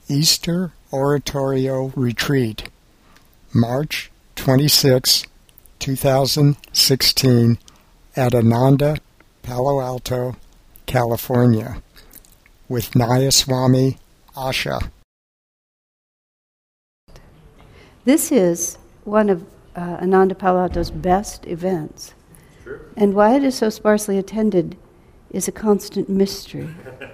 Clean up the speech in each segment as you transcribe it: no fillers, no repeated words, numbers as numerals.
Easter Oratorio Retreat, March 26, 2016, at Ananda, Palo Alto, California, with Nayaswami Asha. This is one of Ananda Palo Alto's best events. Sure. And why it is so sparsely attended is a constant mystery.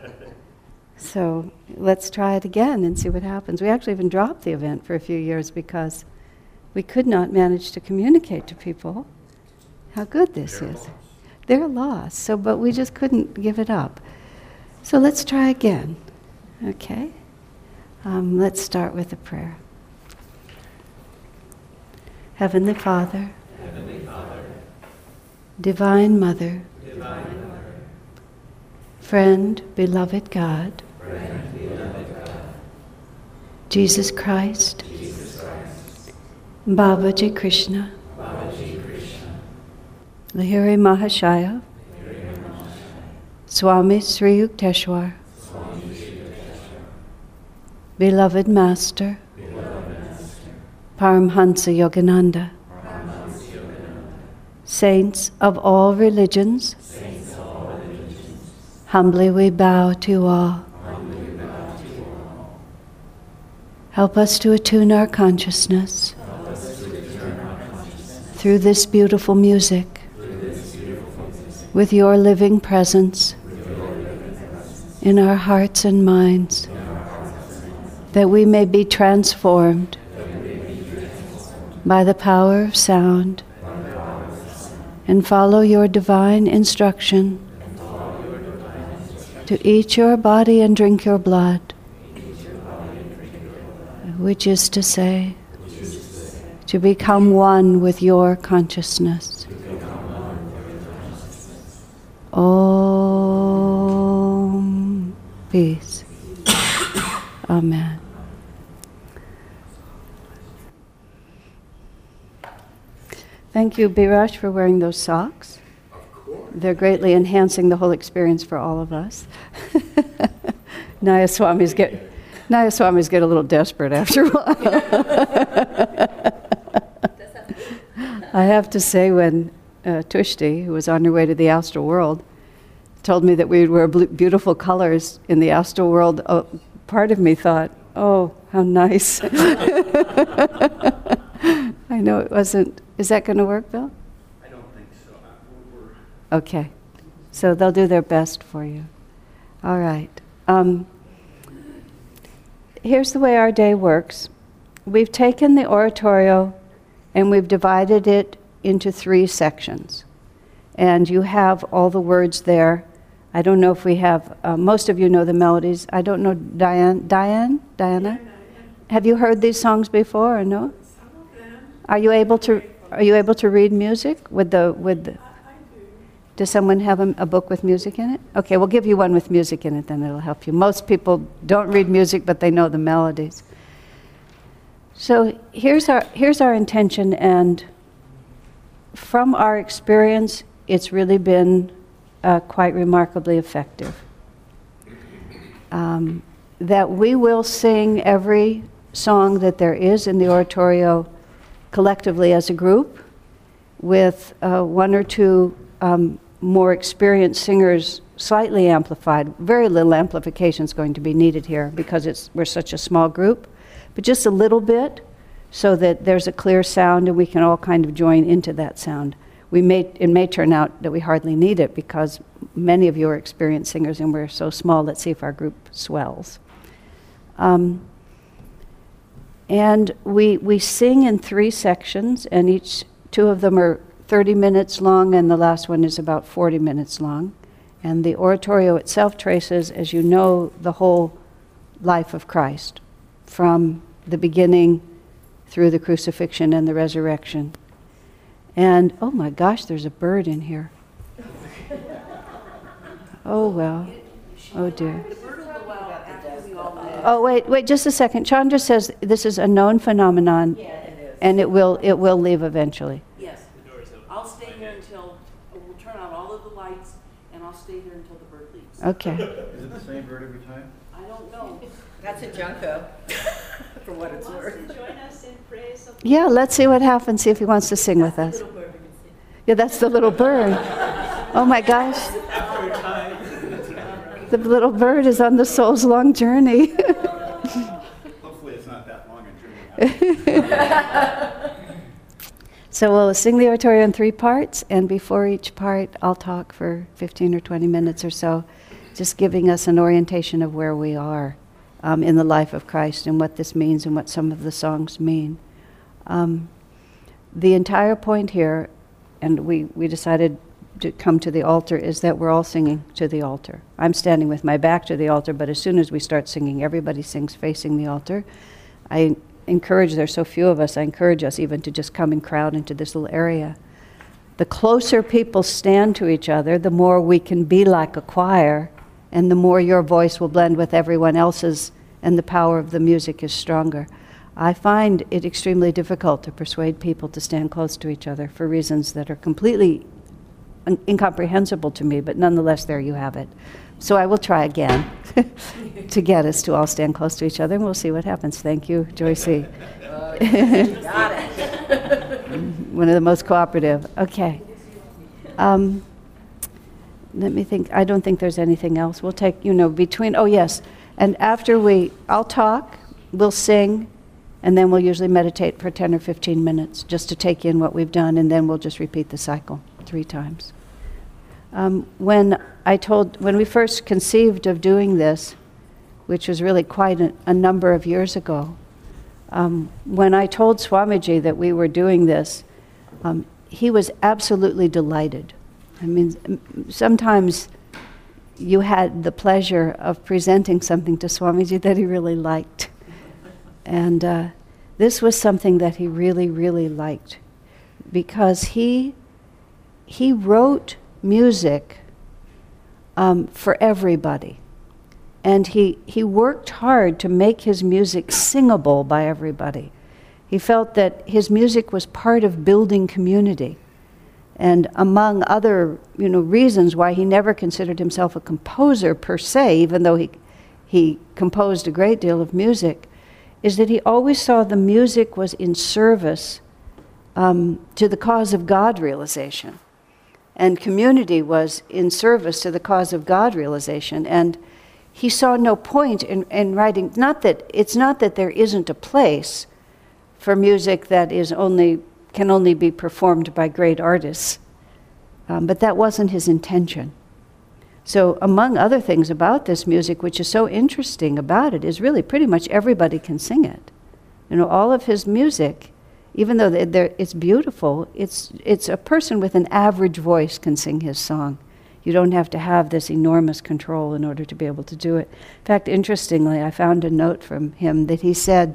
So let's try it again and see what happens. We actually even dropped the event for a few years because we could not manage to communicate to people how good this is. They're lost, but we just couldn't give it up. So let's try again, okay? Let's start with a prayer. Heavenly Father, Divine Mother, Friend, beloved God, Jesus Christ, Babaji Krishna, Lahiri Mahashaya, Swami Sri Yukteswar, beloved Master, Paramhansa Yogananda, saints of all religions, humbly we bow to all. Help us to attune our consciousness through this beautiful music with your living presence in our hearts and minds, that we may be transformed by the power of sound and follow your divine instruction to eat your body and drink your blood, which is to say, to become one with your consciousness. Om. Peace. Amen. Thank you, Biraj, for wearing those socks. Of course. They're greatly enhancing the whole experience for all of us. Nayaswamis get a little desperate after a while. I have to say, when Tushti, who was on her way to the astral world, told me that we would wear beautiful colors in the astral world, part of me thought, oh, how nice. I know it wasn't. Is that going to work, Bill? I don't think so. Okay. So they'll do their best for you. All right. Here's the way our day works. We've taken the oratorio and we've divided it into 3 sections. And you have all the words there. I don't know if we have, most of you know the melodies. I don't know, Diana? Yeah. Have you heard these songs before or no? Some of them. Are you able to read music with the? I do. Does someone have a book with music in it? Okay, we'll give you one with music in it, then it'll help you. Most people don't read music, but they know the melodies. So here's our intention, and from our experience, it's really been quite remarkably effective. That we will sing every song that there is in the oratorio collectively as a group, with 1 or 2 more experienced singers, slightly amplified. Very little amplification is going to be needed here because we're such a small group, but just a little bit so that there's a clear sound and we can all kind of join into that sound. It may turn out that we hardly need it because many of you are experienced singers and we're so small. Let's see if our group swells. And we sing in 3 sections, and each 2 of them are 30 minutes long, and the last one is about 40 minutes long. And the oratorio itself traces, as you know, the whole life of Christ, from the beginning through the crucifixion and the resurrection. And, oh my gosh, there's a bird in here. Oh, well. Oh, dear. Oh, wait, just a second. Chandra says this is a known phenomenon, and it will leave eventually. Yes. I'll stay here until, we'll turn on all of the lights, and I'll stay here until the bird leaves. Okay. Is it the same bird every time? I don't know. That's a junco, for what it's worth. Wants to join us in praise of Yeah, let's see what happens, see if he wants to sing with us. Little bird we can see. Yeah, that's the little bird. Oh my gosh. The little bird is on the soul's long journey. Hopefully it's not that long a journey. So we'll sing the oratorio in 3 parts, and before each part, I'll talk for 15 or 20 minutes or so, just giving us an orientation of where we are in the life of Christ and what this means and what some of the songs mean. The entire point here, and we decided to come to the altar, is that we're all singing to the altar. I'm standing with my back to the altar, but as soon as we start singing, everybody sings facing the altar. I encourage, there's so few of us, I encourage us even to just come and crowd into this little area. The closer people stand to each other, the more we can be like a choir, and the more your voice will blend with everyone else's, and the power of the music is stronger. I find it extremely difficult to persuade people to stand close to each other for reasons that are completely incomprehensible to me, but nonetheless, there you have it. So I will try again to get us to all stand close to each other, and we'll see what happens. Thank you, Joyce. Got it. One of the most cooperative. Okay. Let me think. I don't think there's anything else. We'll take, between, oh yes, and after I'll talk, we'll sing, and then we'll usually meditate for 10 or 15 minutes just to take in what we've done, and then we'll just repeat the cycle 3 times. When we first conceived of doing this, which was really quite a number of years ago, when I told Swamiji that we were doing this, he was absolutely delighted. I mean, sometimes you had the pleasure of presenting something to Swamiji that he really liked. And this was something that he really, really liked, because he wrote music for everybody. And he worked hard to make his music singable by everybody. He felt that his music was part of building community. And among other, reasons why he never considered himself a composer per se, even though he composed a great deal of music, is that he always saw the music was in service to the cause of God realization. And community was in service to the cause of God realization. And he saw no point in writing, it's not that there isn't a place for music that can only be performed by great artists, but that wasn't his intention. So among other things about this music, which is so interesting about it, is really pretty much everybody can sing it. All of his music, even though it's beautiful, it's a person with an average voice can sing his song. You don't have to have this enormous control in order to be able to do it. In fact, interestingly, I found a note from him that he said,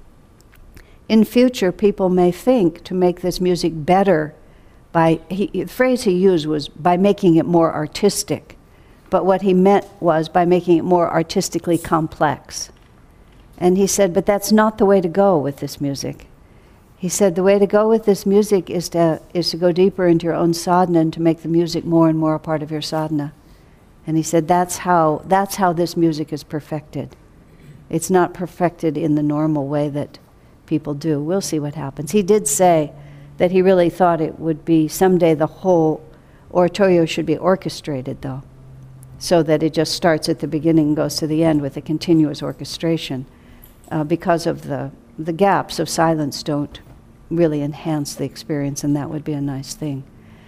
in future, people may think to make this music better the phrase he used was by making it more artistic. But what he meant was by making it more artistically complex. And he said, but that's not the way to go with this music. He said, the way to go with this music is to go deeper into your own sadhana and to make the music more and more a part of your sadhana. And he said, that's how this music is perfected. It's not perfected in the normal way that people do. We'll see what happens. He did say that he really thought it would be someday the whole oratorio should be orchestrated, though, so that it just starts at the beginning and goes to the end with a continuous orchestration, because of the gaps of silence don't really enhance the experience, and that would be a nice thing.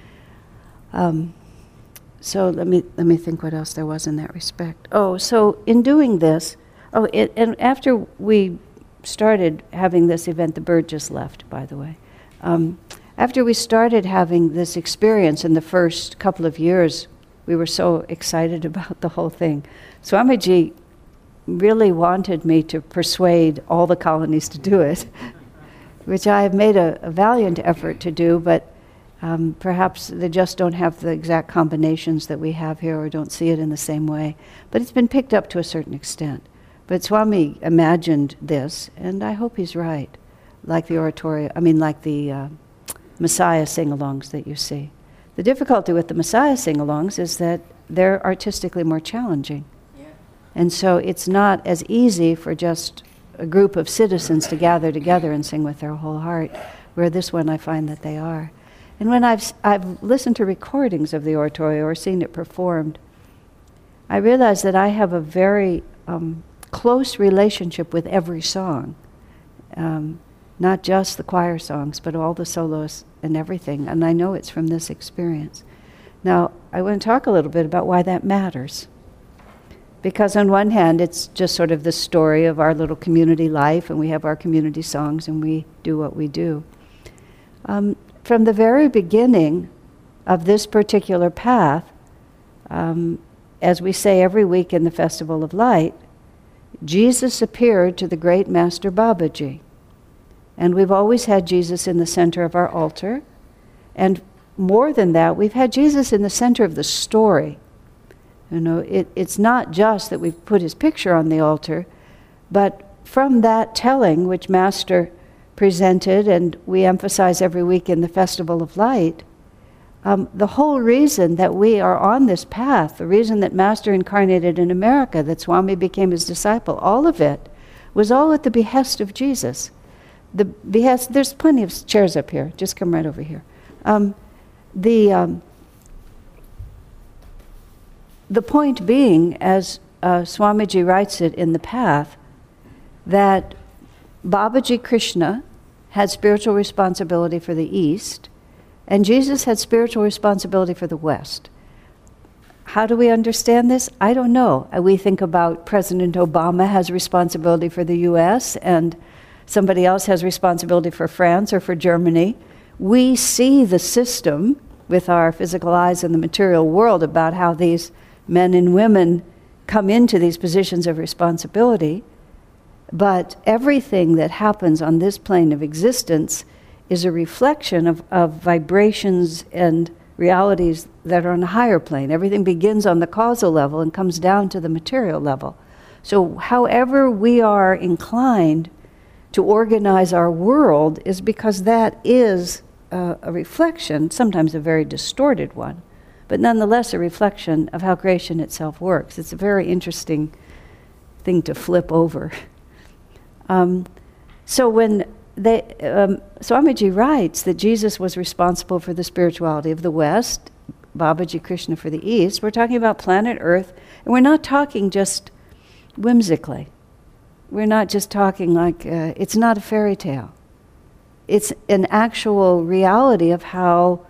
So let me think what else there was in that respect. Oh, so in doing this, and after we started having this event, the bird just left, by the way. After we started having this experience in the first couple of years, we were so excited about the whole thing. Swamiji really wanted me to persuade all the colonies to do it, which I have made a valiant effort to do, but perhaps they just don't have the exact combinations that we have here or don't see it in the same way. But it's been picked up to a certain extent. But Swami imagined this, and I hope he's right, like the oratorio, like the Messiah sing-alongs that you see. The difficulty with the Messiah sing-alongs is that they're artistically more challenging. Yeah. And so it's not as easy for just a group of citizens to gather together and sing with their whole heart, where this one I find that they are. And when I've listened to recordings of the oratorio or seen it performed, I realize that I have a very close relationship with every song. Not just the choir songs, but all the solos and everything. And I know it's from this experience. Now, I want to talk a little bit about why that matters. Because on one hand, it's just sort of the story of our little community life, and we have our community songs, and we do what we do. From the very beginning of this particular path, as we say every week in the Festival of Light, Jesus appeared to the great Master Babaji. And we've always had Jesus in the center of our altar. And more than that, we've had Jesus in the center of the story. You know, it's not just that we've put his picture on the altar, but from that telling, which Master presented, and we emphasize every week in the Festival of Light, the whole reason that we are on this path, the reason that Master incarnated in America, that Swami became his disciple, all of it was all at the behest of Jesus. The behest, there's plenty of chairs up here, just come right over here. The point being, as Swamiji writes it in The Path, that Babaji Krishna had spiritual responsibility for the East, and Jesus had spiritual responsibility for the West. How do we understand this? I don't know. We think about President Obama has responsibility for the US, and somebody else has responsibility for France or for Germany. We see the system with our physical eyes in the material world about how these men and women come into these positions of responsibility. But everything that happens on this plane of existence is a reflection of vibrations and realities that are on a higher plane. Everything begins on the causal level and comes down to the material level. So however we are inclined to organize our world is because that is a reflection, sometimes a very distorted one, but nonetheless a reflection of how creation itself works. It's a very interesting thing to flip over. So when Swamiji writes that Jesus was responsible for the spirituality of the West, Babaji Krishna for the East, we're talking about planet Earth, and we're not talking just whimsically. We're not just talking like, it's not a fairy tale. It's an actual reality of how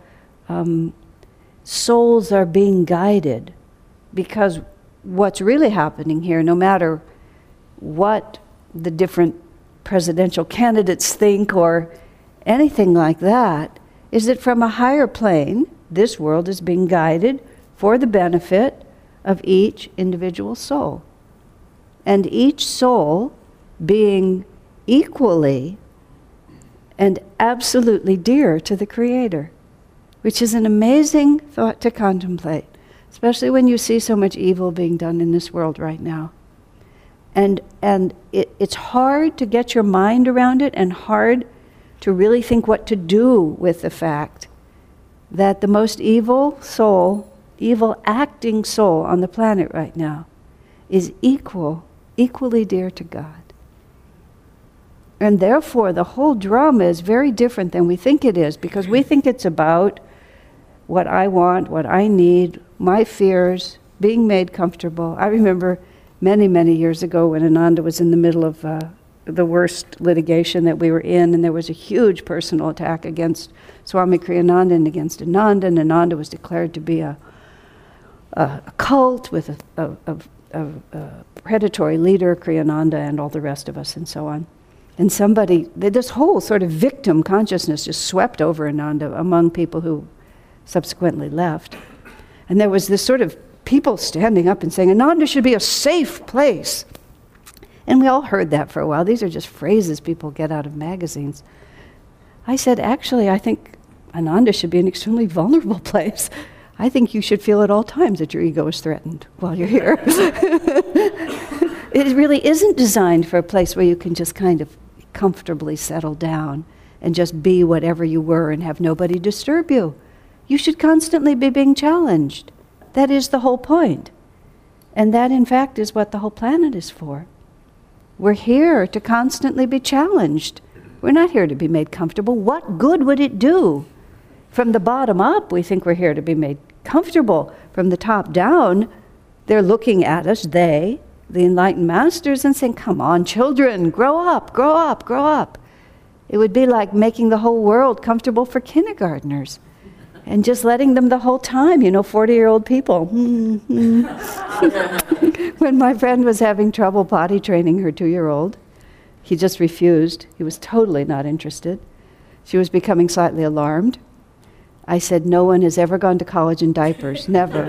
souls are being guided. Because what's really happening here, no matter what the different presidential candidates think or anything like that, is that from a higher plane, this world is being guided for the benefit of each individual soul. And each soul being equally and absolutely dear to the Creator, which is an amazing thought to contemplate, especially when you see so much evil being done in this world right now. And it's hard to get your mind around it, and hard to really think what to do with the fact that the most evil soul, evil acting soul on the planet right now is equally dear to God. And therefore, the whole drama is very different than we think it is, because we think it's about what I want, what I need, my fears, being made comfortable. I remember many, many years ago when Ananda was in the middle of the worst litigation that we were in, and there was a huge personal attack against Swami Kriyananda and against Ananda, and Ananda was declared to be a cult with a predatory leader, Kriyananda, and all the rest of us, and so on. And this whole sort of victim consciousness just swept over Ananda among people who subsequently left. And there was this sort of people standing up and saying, Ananda should be a safe place. And we all heard that for a while. These are just phrases people get out of magazines. I said, actually, I think Ananda should be an extremely vulnerable place. I think you should feel at all times that your ego is threatened while you're here. It really isn't designed for a place where you can just kind of comfortably settle down and just be whatever you were and have nobody disturb you. You should constantly be being challenged. That is the whole point. And that, in fact, is what the whole planet is for. We're here to constantly be challenged. We're not here to be made comfortable. What good would it do? From the bottom up, we think we're here to be made comfortable. From the top down, they're looking at us, the enlightened masters, and saying, come on, children, grow up, grow up, grow up. It would be like making the whole world comfortable for kindergartners and just letting them the whole time, 40-year-old people. When my friend was having trouble potty training her 2-year-old, he just refused. He was totally not interested. She was becoming slightly alarmed. I said, no one has ever gone to college in diapers, never.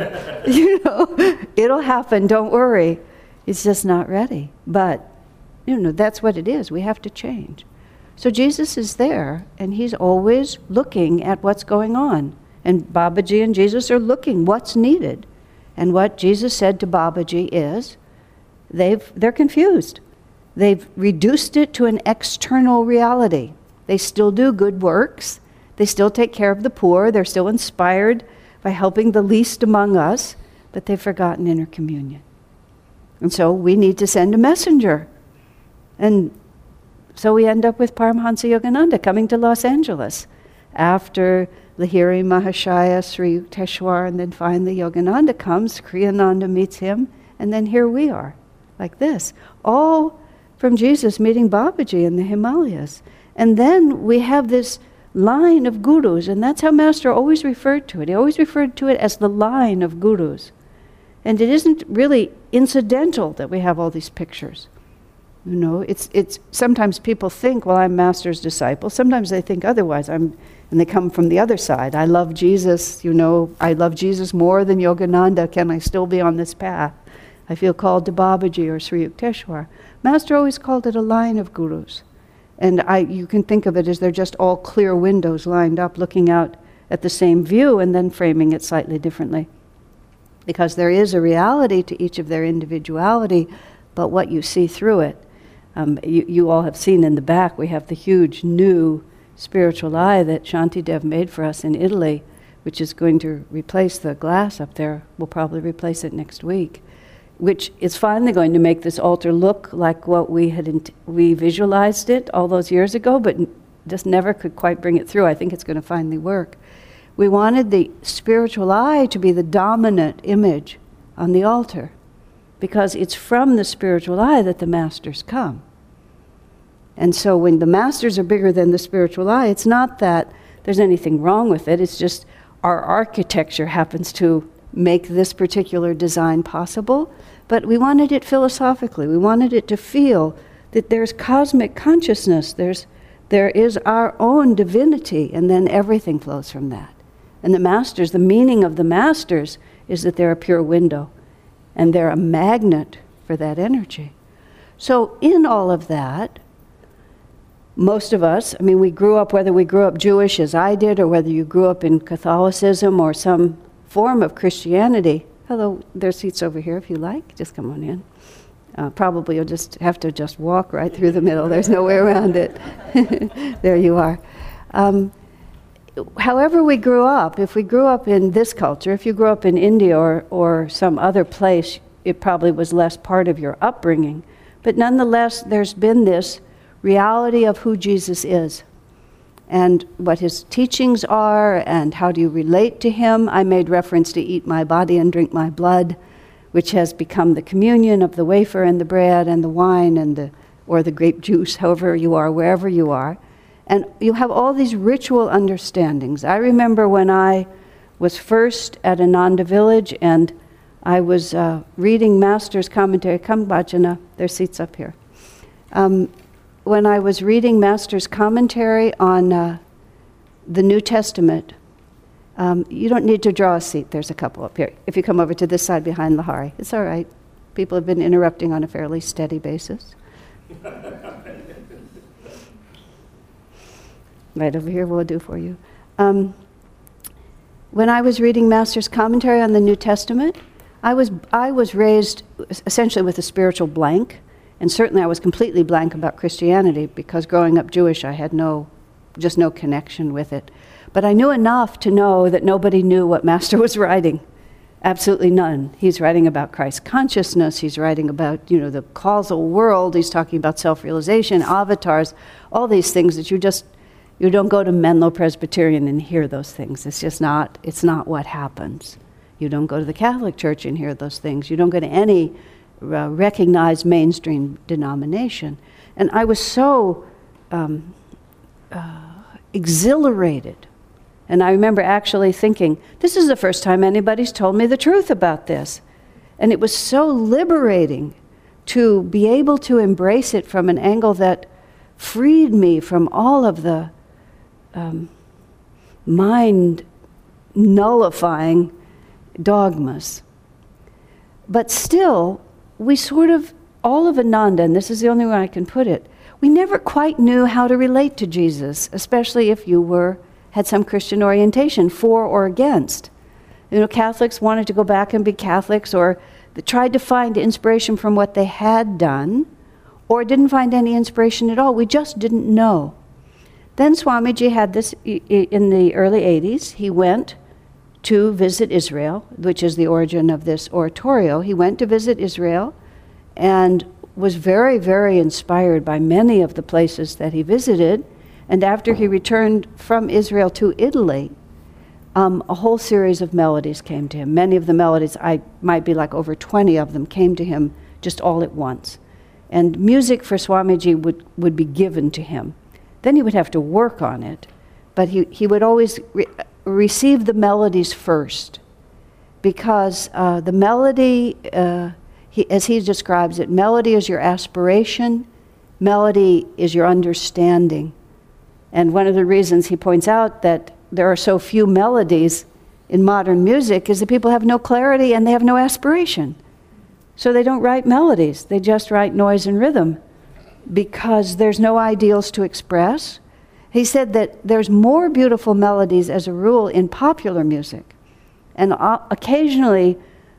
It'll happen, don't worry. It's just not ready. But, that's what it is. We have to change. So Jesus is there, and he's always looking at what's going on. And Babaji and Jesus are looking what's needed. And what Jesus said to Babaji is, they're confused. They've reduced it to an external reality. They still do good works. They still take care of the poor. They're still inspired by helping the least among us, but they've forgotten inner communion. And so we need to send a messenger. And so we end up with Paramahansa Yogananda coming to Los Angeles after Lahiri Mahashaya, Sri Yukteswar, and then finally Yogananda comes, Kriyananda meets him, and then here we are, like this. All from Jesus meeting Babaji in the Himalayas. And then we have this line of gurus, and that's how Master always referred to it. He always referred to it as the line of gurus. And it isn't really incidental that we have all these pictures. It's sometimes people think, well, I'm Master's disciple. Sometimes they think otherwise. And they come from the other side. I love Jesus, I love Jesus more than Yogananda. Can I still be on this path? I feel called to Babaji or Sri Yukteswar. Master always called it a line of gurus. And you can think of it as they're just all clear windows lined up, looking out at the same view and then framing it slightly differently. Because there is a reality to each of their individuality, but what you see through it. You all have seen in the back, we have the huge new spiritual eye that Shantidev made for us in Italy, which is going to replace the glass up there. We'll probably replace it next week, which is finally going to make this altar look like what we visualized it all those years ago, but just never could quite bring it through. I think it's going to finally work. We wanted the spiritual eye to be the dominant image on the altar, because it's from the spiritual eye that the masters come. And so when the masters are bigger than the spiritual eye, it's not that there's anything wrong with it, it's just our architecture happens to make this particular design possible, but we wanted it philosophically. We wanted it to feel that there's cosmic consciousness, there is our own divinity, and then everything flows from that. And the masters, the meaning of the masters is that they're a pure window, and they're a magnet for that energy. So in all of that, most of us, we grew up, whether we grew up Jewish as I did, or whether you grew up in Catholicism or some form of Christianity. Hello, there's seats over here if you like. Just come on in. Probably you'll just have to just walk right through the middle. There's no way around it. There you are. However we grew up, if we grew up in this culture, if you grew up in India or some other place, it probably was less part of your upbringing. But nonetheless, there's been this reality of who Jesus is and what his teachings are and how do you relate to him. I made reference to eat my body and drink my blood, which has become the communion of the wafer and the bread and the wine or the grape juice, however you are, wherever you are. And you have all these ritual understandings. I remember when I was first at Ananda Village and I was reading Master's commentary. Come, Bhajana, there's seats up here. When I was reading Master's commentary on the New Testament, you don't need to draw a seat. There's a couple up here. If you come over to this side behind Lahari, it's all right. People have been interrupting on a fairly steady basis. Right over here, we'll do for you. When I was reading Master's commentary on the New Testament, I was raised essentially with a spiritual blank, and certainly I was completely blank about Christianity because growing up Jewish, I had just no connection with it. But I knew enough to know that nobody knew what Master was writing. Absolutely none. He's writing about Christ consciousness. He's writing about, the causal world. He's talking about self-realization, avatars, all these things that you don't go to Menlo Presbyterian and hear those things. It's not what happens. You don't go to the Catholic Church and hear those things. You don't go to any recognized mainstream denomination. And I was so exhilarated. And I remember actually thinking, this is the first time anybody's told me the truth about this. And it was so liberating to be able to embrace it from an angle that freed me from all of the mind nullifying dogmas. But still, we sort of, all of Ananda, and this is the only way I can put it, we never quite knew how to relate to Jesus, especially if you had some Christian orientation, for or against. Catholics wanted to go back and be Catholics, or they tried to find inspiration from what they had done, or didn't find any inspiration at all. We just didn't know. Then Swamiji had this in the early 80s. He went to visit Israel, which is the origin of this oratorio. He went to visit Israel and was very, very inspired by many of the places that he visited. And after he returned from Israel to Italy, a whole series of melodies came to him. Many of the melodies, I might be like over 20 of them, came to him just all at once. And music for Swamiji would be given to him. Then he would have to work on it. But he would always receive the melodies first. Because the melody, as he describes it, melody is your aspiration, melody is your understanding. And one of the reasons he points out that there are so few melodies in modern music is that people have no clarity and they have no aspiration. So they don't write melodies, they just write noise and rhythm because there's no ideals to express. He said that there's more beautiful melodies as a rule in popular music. And occasionally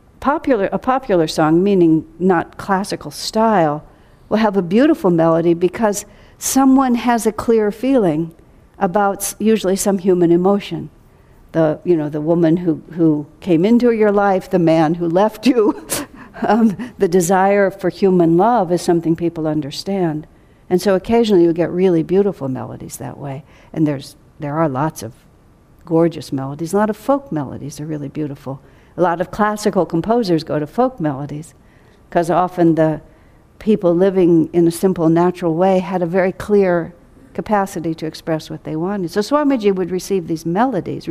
a popular song, meaning not classical style, will have a beautiful melody because someone has a clear feeling about usually some human emotion. The woman who came into your life, the man who left you. The desire for human love is something people understand. And so occasionally you get really beautiful melodies that way. And there are lots of gorgeous melodies. A lot of folk melodies are really beautiful. A lot of classical composers go to folk melodies because often the people living in a simple, natural way had a very clear capacity to express what they wanted. So Swamiji would receive these melodies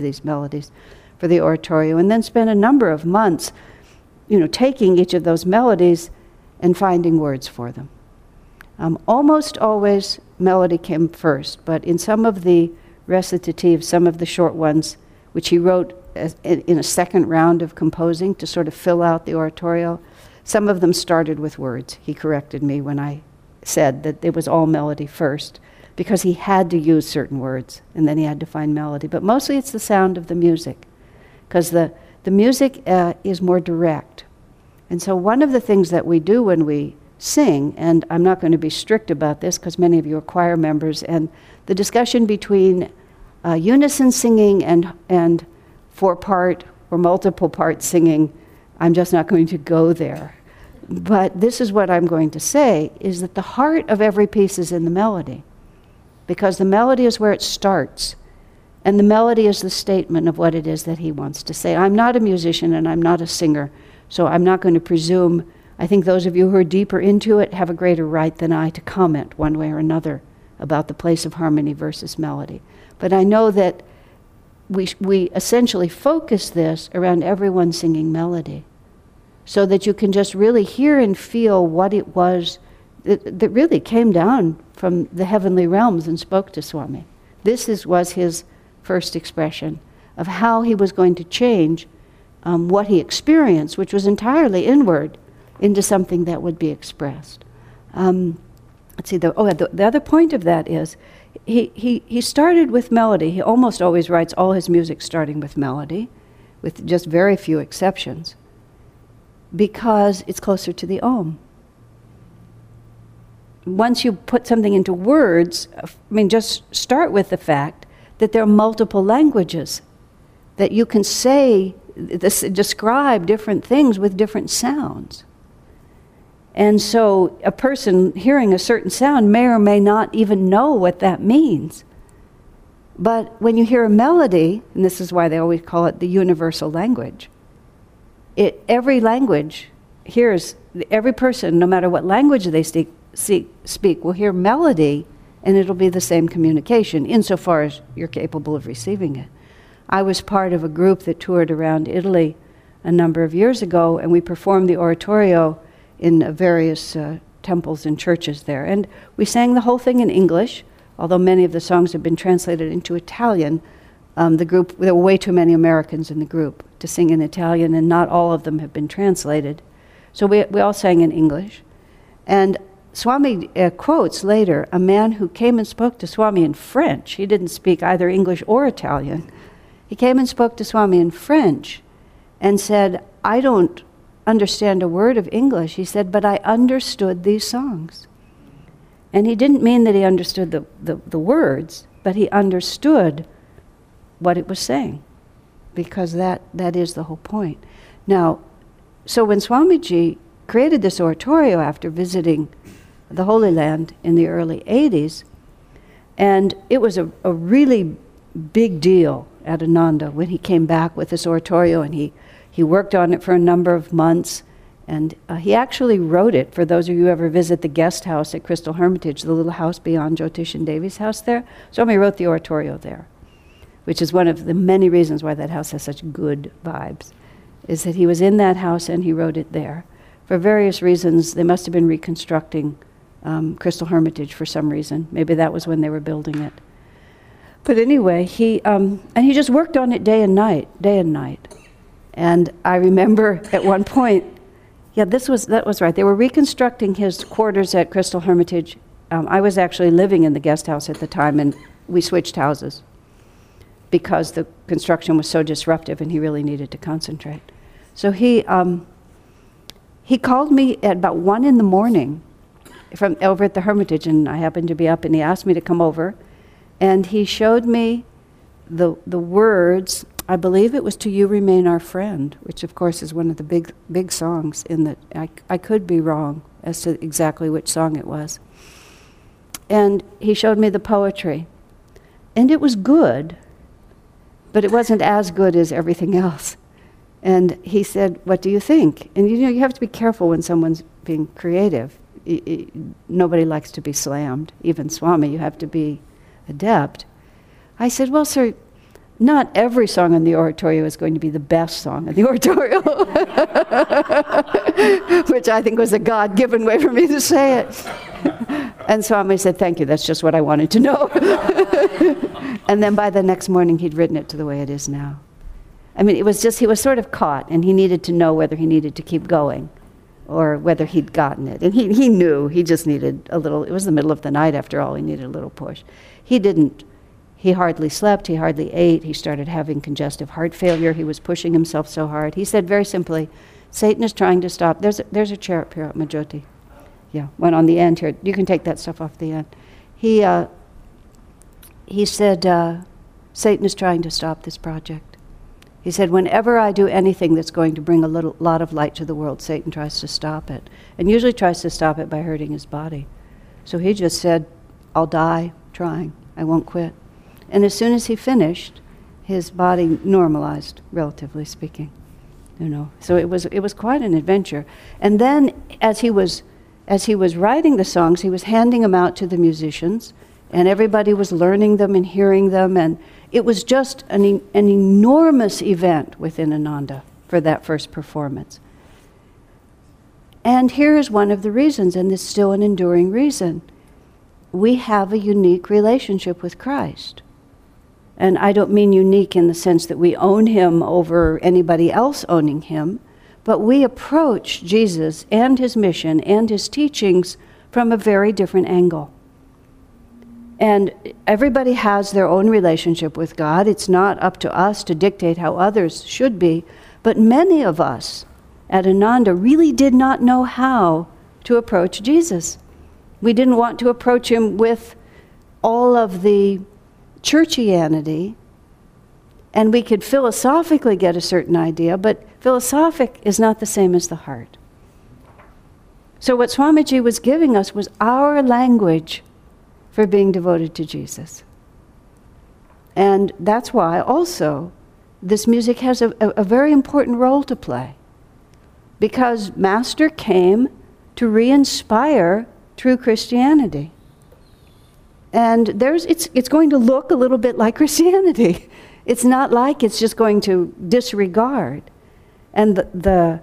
for the oratorio, and then spend a number of months, taking each of those melodies and finding words for them. Almost always melody came first, but in some of the recitatives, some of the short ones, which he wrote in a second round of composing to sort of fill out the oratorio, some of them started with words. He corrected me when I said that it was all melody first, because he had to use certain words, and then he had to find melody. But mostly it's the sound of the music, because the music is more direct. And so one of the things that we do when we sing, and I'm not going to be strict about this because many of you are choir members, and the discussion between unison singing and four-part or multiple-part singing, I'm just not going to go there. But this is what I'm going to say, is that the heart of every piece is in the melody, because the melody is where it starts, and the melody is the statement of what it is that he wants to say. I'm not a musician and I'm not a singer, so I'm not going to presume. I think those of you who are deeper into it have a greater right than I to comment one way or another about the place of harmony versus melody. But I know that we essentially focus this around everyone singing melody, so that you can just really hear and feel what it was that really came down from the heavenly realms and spoke to Swami. This was his first expression of how he was going to change what he experienced, which was entirely inward, into something that would be expressed. Let's see, the other point of that is, he started with melody. He almost always writes all his music starting with melody, with just very few exceptions, because it's closer to the Om. Once you put something into words, just start with the fact that there are multiple languages, that you can say, describe different things with different sounds. And so a person hearing a certain sound may or may not even know what that means. But when you hear a melody, and this is why they always call it the universal language, every language hears, every person, no matter what language they speak, will hear melody, and it'll be the same communication, insofar as you're capable of receiving it. I was part of a group that toured around Italy a number of years ago, and we performed the oratorio in various temples and churches there. And we sang the whole thing in English, although many of the songs have been translated into Italian. There were way too many Americans in the group to sing in Italian, and not all of them have been translated. So we all sang in English. And Swami quotes later a man who came and spoke to Swami in French. He didn't speak either English or Italian. He came and spoke to Swami in French and said, I don't understand a word of English. He said, but I understood these songs. And he didn't mean that he understood the words, but he understood what it was saying, because that is the whole point. Now, so when Swamiji created this oratorio after visiting the Holy Land in the early 80s, and it was a really big deal at Ananda when he came back with this oratorio, and he worked on it for a number of months, and he actually wrote it. For those of you who ever visit the guest house at Crystal Hermitage, the little house beyond Jyotish and Devi's house there, Swami wrote the oratorio there, which is one of the many reasons why that house has such good vibes, is that he was in that house and he wrote it there. For various reasons, they must have been reconstructing Crystal Hermitage for some reason. Maybe that was when they were building it. But anyway, he just worked on it day and night. And I remember at one point, that was right. They were reconstructing his quarters at Crystal Hermitage. I was actually living in the guest house at the time, and we switched houses because the construction was so disruptive and he really needed to concentrate. So he called me at about 1 a.m. from over at the Hermitage, and I happened to be up, and he asked me to come over, and he showed me the words. I believe it was "To You Remain Our Friend," which of course is one of the big songs in the, I could be wrong as to exactly which song it was. And he showed me the poetry. And it was good, but it wasn't as good as everything else. And he said, what do you think? And you have to be careful when someone's being creative. Nobody likes to be slammed. Even Swami, you have to be adept. I said, well, sir, not every song in the oratorio is going to be the best song in the oratorio, which I think was a God-given way for me to say it. And Swami said, thank you, that's just what I wanted to know. And then by the next morning, he'd written it to the way it is now. I mean, it was just, he was sort of caught, and he needed to know whether he needed to keep going or whether he'd gotten it. And he knew, he just needed a little, it was the middle of the night after all, he needed a little push. He hardly slept, he hardly ate, he started having congestive heart failure, he was pushing himself so hard. He said very simply, Satan is trying to stop, there's a chair up here at Majoti. Yeah, one on the end here, you can take that stuff off the end. He said, Satan is trying to stop this project. He said, whenever I do anything that's going to bring a lot of light to the world, Satan tries to stop it, and usually tries to stop it by hurting his body. So he just said, I'll die trying, I won't quit. And as soon as he finished, his body normalized, relatively speaking. So it was quite an adventure. And then as he was writing the songs, he was handing them out to the musicians, and everybody was learning them and hearing them, and it was just an enormous event within Ananda for that first performance. And here is one of the reasons, and it's still an enduring reason. We have a unique relationship with Christ. And I don't mean unique in the sense that we own him over anybody else owning him, but we approach Jesus and his mission and his teachings from a very different angle. And everybody has their own relationship with God. It's not up to us to dictate how others should be, but many of us at Ananda really did not know how to approach Jesus. We didn't want to approach him with all of the churchianity, and we could philosophically get a certain idea, but philosophic is not the same as the heart. So what Swamiji was giving us was our language for being devoted to Jesus. And that's why also this music has a very important role to play. Because Master came to re-inspire true Christianity. And it's going to look a little bit like Christianity. It's not like it's just going to disregard. And the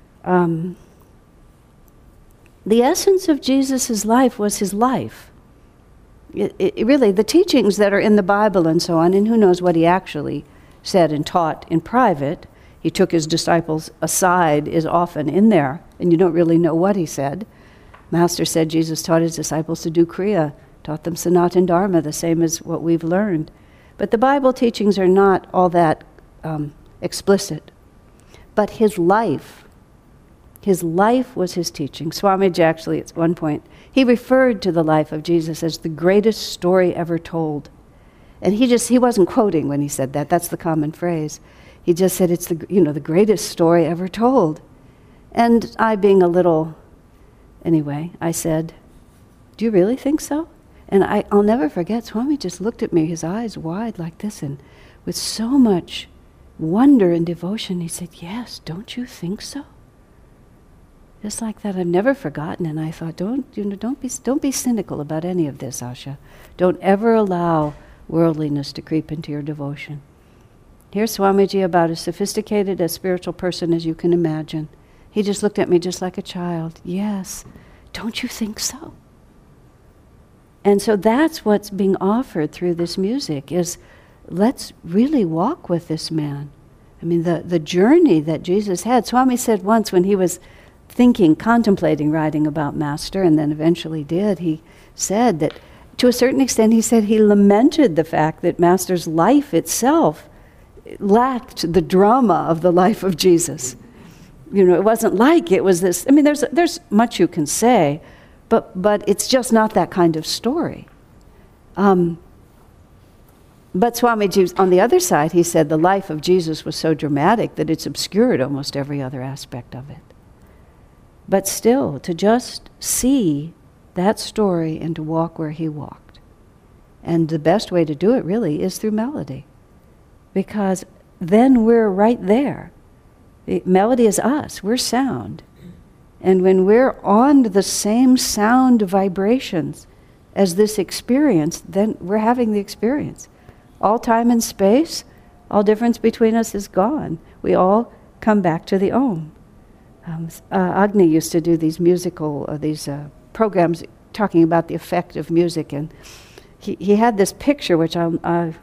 essence of Jesus' life was his life. It really, the teachings that are in the Bible and so on, and who knows what he actually said and taught in private, he took his disciples aside, is often in there, and you don't really know what he said. Master said Jesus taught his disciples to do Kriya, taught them Sanatana Dharma, the same as what we've learned. But the Bible teachings are not all that explicit. But his life was his teaching. Swamiji actually, at one point, he referred to the life of Jesus as the greatest story ever told. And he wasn't quoting when he said that. That's the common phrase. He just said it's the greatest story ever told. And I, being a little, anyway, I said, "Do you really think so?" And I'll never forget, Swami just looked at me, his eyes wide like this, and with so much wonder and devotion, he said, "Yes, don't you think so?" Just like that, I've never forgotten. And I thought, don't be cynical about any of this, Asha. Don't ever allow worldliness to creep into your devotion. Here's Swamiji, about as sophisticated a spiritual person as you can imagine. He just looked at me just like a child. "Yes, don't you think so?" And so that's what's being offered through this music, is let's really walk with this man. I mean, the journey that Jesus had. Swami said once when he was contemplating writing about Master, and then eventually did, he said that to a certain extent, he said he lamented the fact that Master's life itself lacked the drama of the life of Jesus. It wasn't like it was this, there's much you can say, but it's just not that kind of story. But Swamiji, on the other side, he said the life of Jesus was so dramatic that it's obscured almost every other aspect of it. But still, to just see that story and to walk where he walked. And the best way to do it really is through melody. Because then we're right there. Melody is us, we're sound. And when we're on the same sound vibrations as this experience, then we're having the experience. All time and space, all difference between us is gone. We all come back to the Om. Agni used to do these programs talking about the effect of music, and he had this picture, which I'll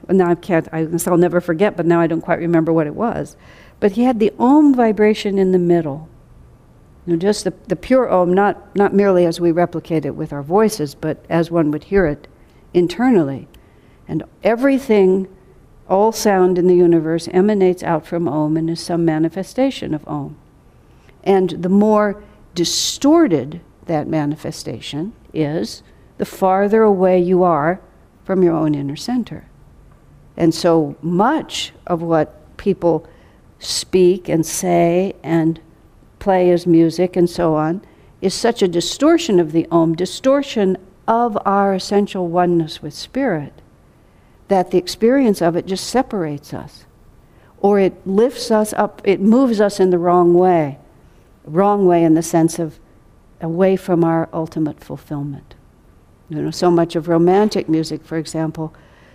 never forget, but now I don't quite remember what it was. But he had the Om vibration in the middle. Just the pure Om, not merely as we replicate it with our voices, but as one would hear it internally. And everything, all sound in the universe emanates out from Om and is some manifestation of Om. And the more distorted that manifestation is, the farther away you are from your own inner center. And so much of what people speak and say and play as music and so on is such a distortion of the Om, distortion of our essential oneness with Spirit, that the experience of it just separates us. Or it lifts us up, it moves us in the wrong way in the sense of away from our ultimate fulfillment. So much of romantic music, for example,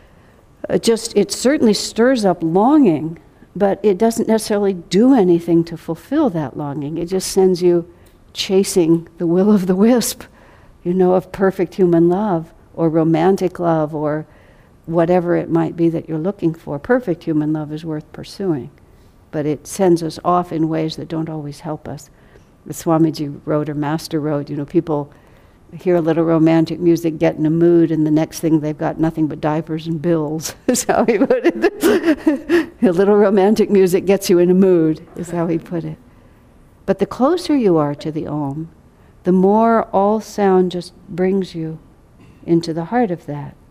it certainly stirs up longing, but it doesn't necessarily do anything to fulfill that longing. It just sends you chasing the will of the wisp, of perfect human love or romantic love or whatever it might be that you're looking for. Perfect human love is worth pursuing, but it sends us off in ways that don't always help us. The Swamiji wrote, or Master wrote, people hear a little romantic music, get in a mood, and the next thing they've got nothing but diapers and bills, is how he put it. A little romantic music gets you in a mood, is how he put it. But the closer you are to the Om, the more all sound just brings you into the heart of that.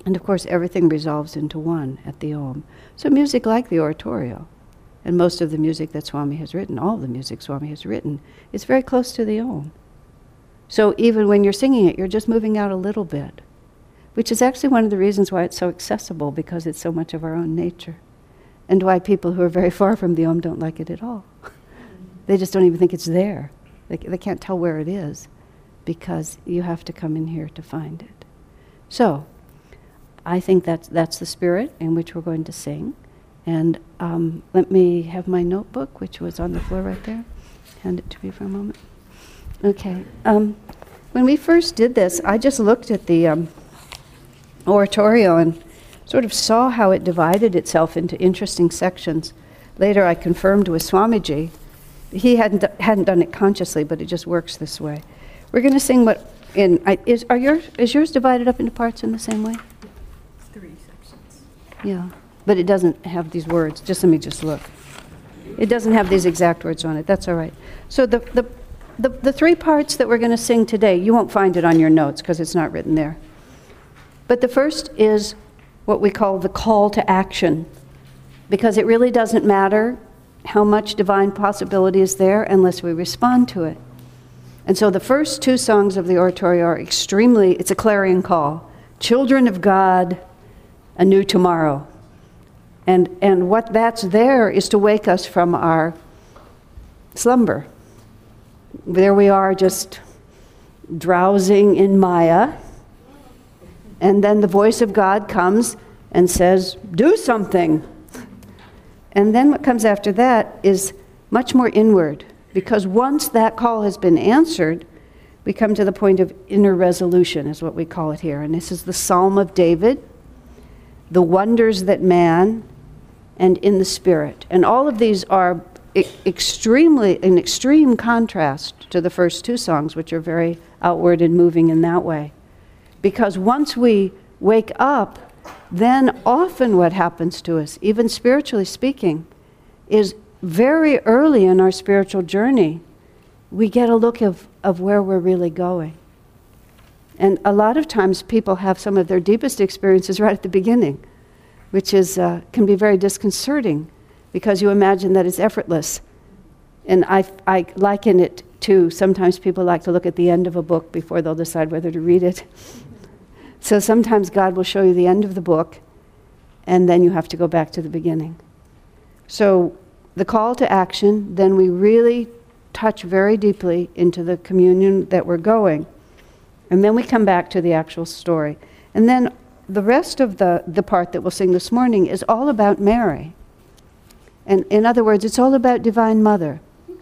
And of course, everything resolves into one at the Om. So music like the oratorio, and most of the music that Swami has written, all the music Swami has written, is very close to the Om. So even when you're singing it, you're just moving out a little bit, which is actually one of the reasons why it's so accessible, because it's so much of our own nature, and why people who are very far from the Om don't like it at all. They just don't even think it's there. They can't tell where it is, because you have to come in here to find it. So, I think that's the spirit in which we're going to sing. And let me have my notebook, which was on the floor right there. Hand it to me for a moment. Okay. When we first did this, I just looked at the oratorio and sort of saw how it divided itself into interesting sections. Later I confirmed with Swamiji. He hadn't done it consciously, but it just works this way. We're going to sing is yours divided up into parts in the same way? 3 sections. Yeah, but it doesn't have these words. Just let me just look. It doesn't have these exact words on it. That's all right. So the 3 parts that we're going to sing today, you won't find it on your notes because it's not written there. But the first is what we call the call to action, because it really doesn't matter how much divine possibility is there unless we respond to it. And so the first 2 songs of the oratorio are it's a clarion call. Children of God, a new tomorrow. And what that's there is to wake us from our slumber. There we are, just drowsing in Maya. And then the voice of God comes and says, do something. And then what comes after that is much more inward, because once that call has been answered, we come to the point of inner resolution, is what we call it here. And this is the Psalm of David, the wonders that man, and in the spirit. And all of these are in extreme contrast to the first 2 songs, which are very outward and moving in that way. Because once we wake up, then often what happens to us, even spiritually speaking, is very early in our spiritual journey, we get a look of where we're really going. And a lot of times people have some of their deepest experiences right at the beginning, which is can be very disconcerting, because you imagine that it's effortless. And I liken it to, sometimes people like to look at the end of a book before they'll decide whether to read it. So sometimes God will show you the end of the book, and then you have to go back to the beginning. So the call to action, then we really touch very deeply into the communion that we're going. And then we come back to the actual story. And then the rest of the part that we'll sing this morning is all about Mary. And in other words, it's all about Divine Mother.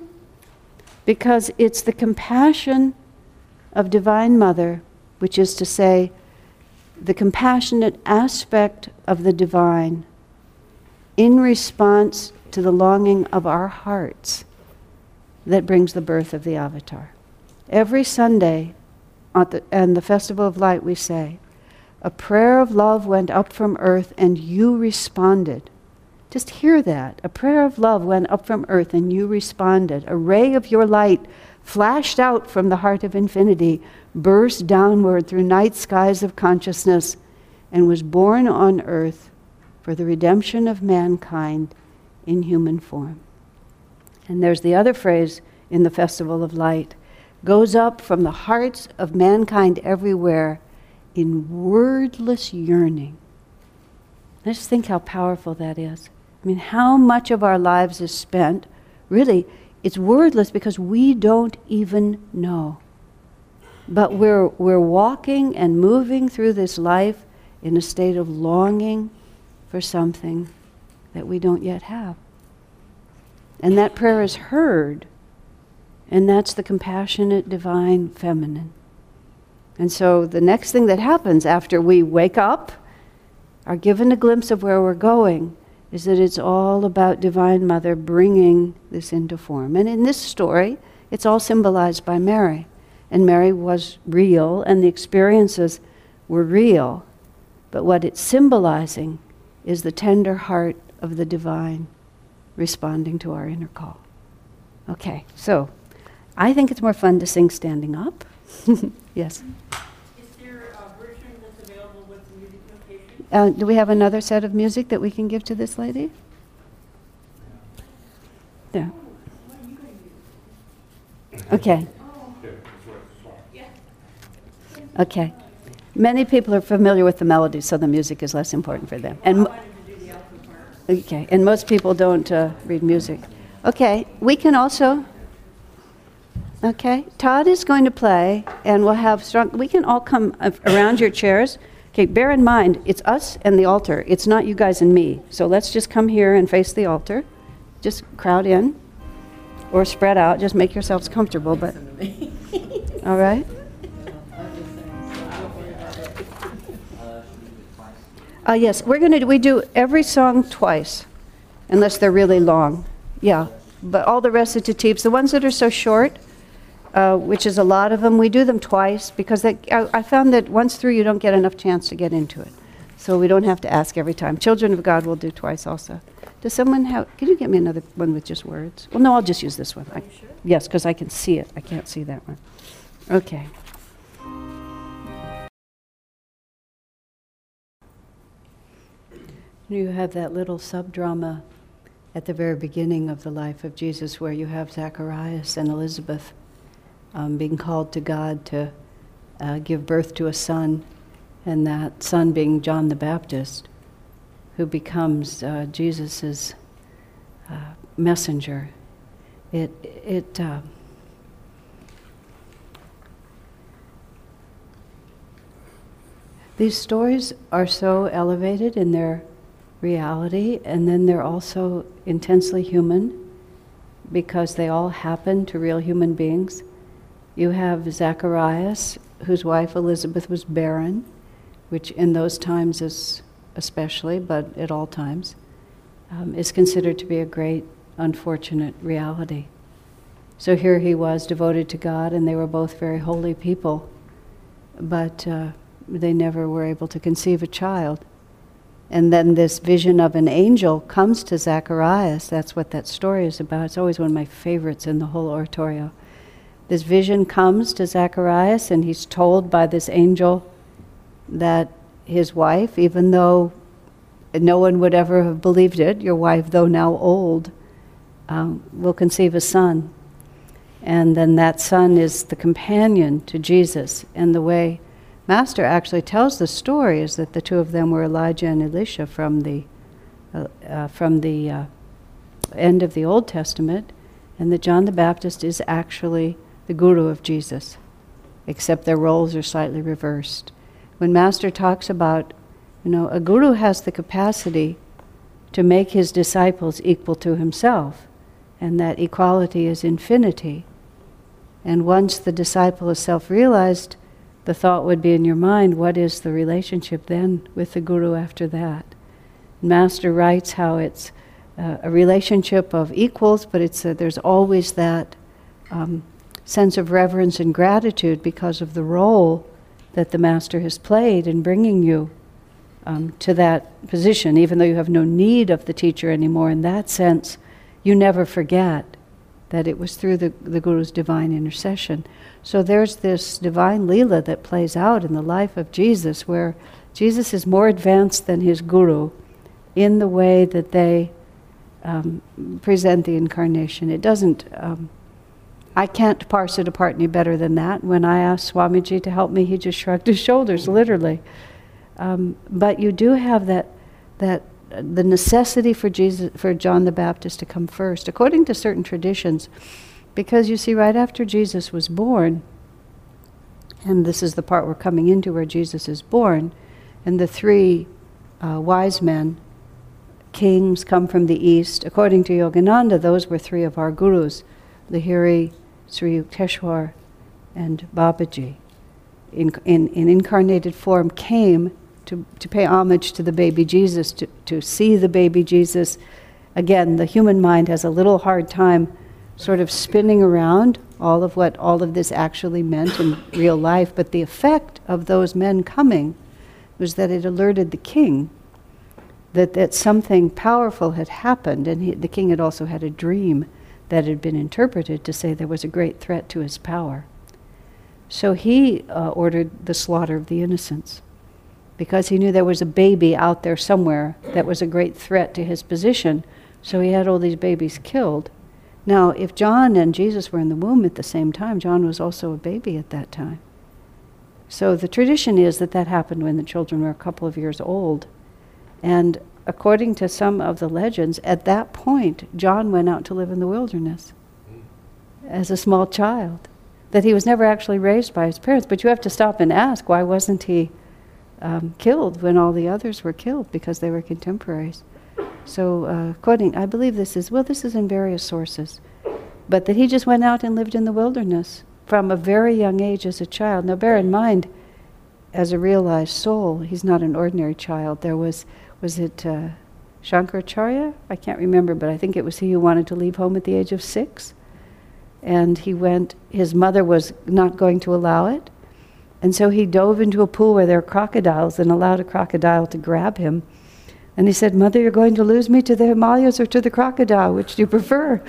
Because it's the compassion of Divine Mother, which is to say, the compassionate aspect of the divine in response to the longing of our hearts, that brings the birth of the avatar. Every Sunday on the Festival of Light we say, a prayer of love went up from earth and you responded. Just hear that. A prayer of love went up from earth and you responded. A ray of your light flashed out from the heart of infinity, burst downward through night skies of consciousness, and was born on earth for the redemption of mankind in human form. And there's the other phrase in the Festival of Light, goes up from the hearts of mankind everywhere in wordless yearning. Let's think how powerful that is. I mean, how much of our lives is spent, really, it's wordless because we don't even know. But we're walking and moving through this life in a state of longing for something that we don't yet have. And that prayer is heard, and that's the compassionate, divine, feminine. And so the next thing that happens after we wake up, are given a glimpse of where we're going, is that it's all about Divine Mother bringing this into form. And in this story, it's all symbolized by Mary. And Mary was real, and the experiences were real. But what it's symbolizing is the tender heart of the divine responding to our inner call. Okay, so I think it's more fun to sing standing up. Yes? Is there a version that's available with music notation Do we have another set of music that we can give to this lady? There. Okay. Okay. Many people are familiar with the melody, so the music is less important for them. And okay. And most people don't read music. Okay. We can also. Okay. Todd is going to play, and we'll have strong. We can all come around your chairs. Okay. Bear in mind, it's us and the altar. It's not you guys and me. So let's just come here and face the altar. Just crowd in, or spread out. Just make yourselves comfortable. But all right. Yes, we do every song twice, unless they're really long. Yeah, but all the recitatives, the ones that are so short, which is a lot of them, we do them twice because I found that once through you don't get enough chance to get into it. So we don't have to ask every time. Children of God will do twice also. Does someone can you get me another one with just words? Well, no, I'll just use this one. Yes, because I can see it. I can't see that one. Okay. You have that little subdrama at the very beginning of the life of Jesus where you have Zacharias and Elizabeth being called to God to give birth to a son, and that son being John the Baptist, who becomes Jesus' messenger. These stories are so elevated in their reality, and then they're also intensely human because they all happen to real human beings. You have Zacharias, whose wife Elizabeth was barren, which in those times is especially, but at all times, is considered to be a great unfortunate reality. So here he was devoted to God, and they were both very holy people, but they never were able to conceive a child. And then this vision of an angel comes to Zacharias. That's what that story is about. It's always one of my favorites in the whole oratorio. This vision comes to Zacharias, and he's told by this angel that his wife, even though no one would ever have believed it, your wife, though now old, will conceive a son. And then that son is the companion to Jesus. And the way Master actually tells the story is that the two of them were Elijah and Elisha from the end of the Old Testament, and that John the Baptist is actually the guru of Jesus, except their roles are slightly reversed. When Master talks about, a guru has the capacity to make his disciples equal to himself, and that equality is infinity. And once the disciple is self-realized, the thought would be in your mind, what is the relationship then with the guru after that? Master writes how it's a relationship of equals, but there's always that sense of reverence and gratitude because of the role that the Master has played in bringing you to that position. Even though you have no need of the teacher anymore, in that sense, you never forget that it was through the Guru's divine intercession. So there's this divine Leela that plays out in the life of Jesus, where Jesus is more advanced than his Guru in the way that they present the incarnation. It doesn't, I can't parse it apart any better than that. When I asked Swamiji to help me, he just shrugged his shoulders, literally. But you do have that the necessity for John the Baptist to come first, according to certain traditions, because you see, right after Jesus was born, and this is the part we're coming into where Jesus is born, and the three wise men, kings come from the east. According to Yogananda, those were three of our gurus, Lahiri, Sri Yukteswar, and Babaji. In incarnated form came to pay homage to the baby Jesus, to see the baby Jesus. Again, the human mind has a little hard time sort of spinning around all of what all of this actually meant in real life, but the effect of those men coming was that it alerted the king that something powerful had happened, and the king had also had a dream that had been interpreted to say there was a great threat to his power. So he ordered the slaughter of the innocents, because he knew there was a baby out there somewhere that was a great threat to his position. So he had all these babies killed. Now, if John and Jesus were in the womb at the same time, John was also a baby at that time. So the tradition is that that happened when the children were a couple of years old. And according to some of the legends, at that point, John went out to live in the wilderness as a small child. That he was never actually raised by his parents. But you have to stop and ask, why wasn't he killed when all the others were killed? Because they were contemporaries. So I believe this is in various sources. But that he just went out and lived in the wilderness from a very young age as a child. Now bear in mind, as a realized soul, he's not an ordinary child. There was it Shankaracharya? I can't remember, but I think it was he who wanted to leave home at the age of 6. And he went, his mother was not going to allow it. And so he dove into a pool where there were crocodiles and allowed a crocodile to grab him. And he said, "Mother, you're going to lose me to the Himalayas or to the crocodile. Which do you prefer?"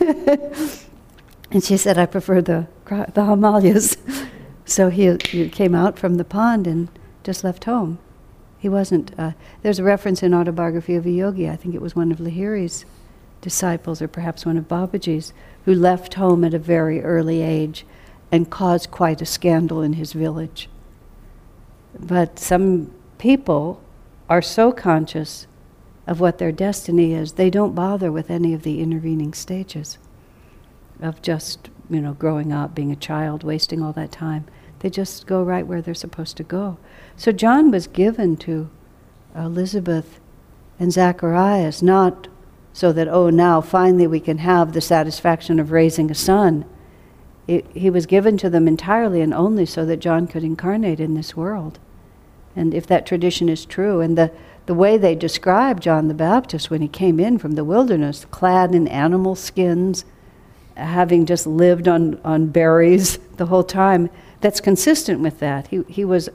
And she said, "I prefer the Himalayas." So he came out from the pond and just left home. He wasn't, there's a reference in Autobiography of a Yogi, I think it was one of Lahiri's disciples or perhaps one of Babaji's, who left home at a very early age and caused quite a scandal in his village. But some people are so conscious of what their destiny is, they don't bother with any of the intervening stages of just, growing up, being a child, wasting all that time. They just go right where they're supposed to go. So John was given to Elizabeth and Zacharias not so that, now finally we can have the satisfaction of raising a son. He was given to them entirely and only so that John could incarnate in this world. And if that tradition is true, and the way they describe John the Baptist when he came in from the wilderness, clad in animal skins, having just lived on berries the whole time, that's consistent with that. He was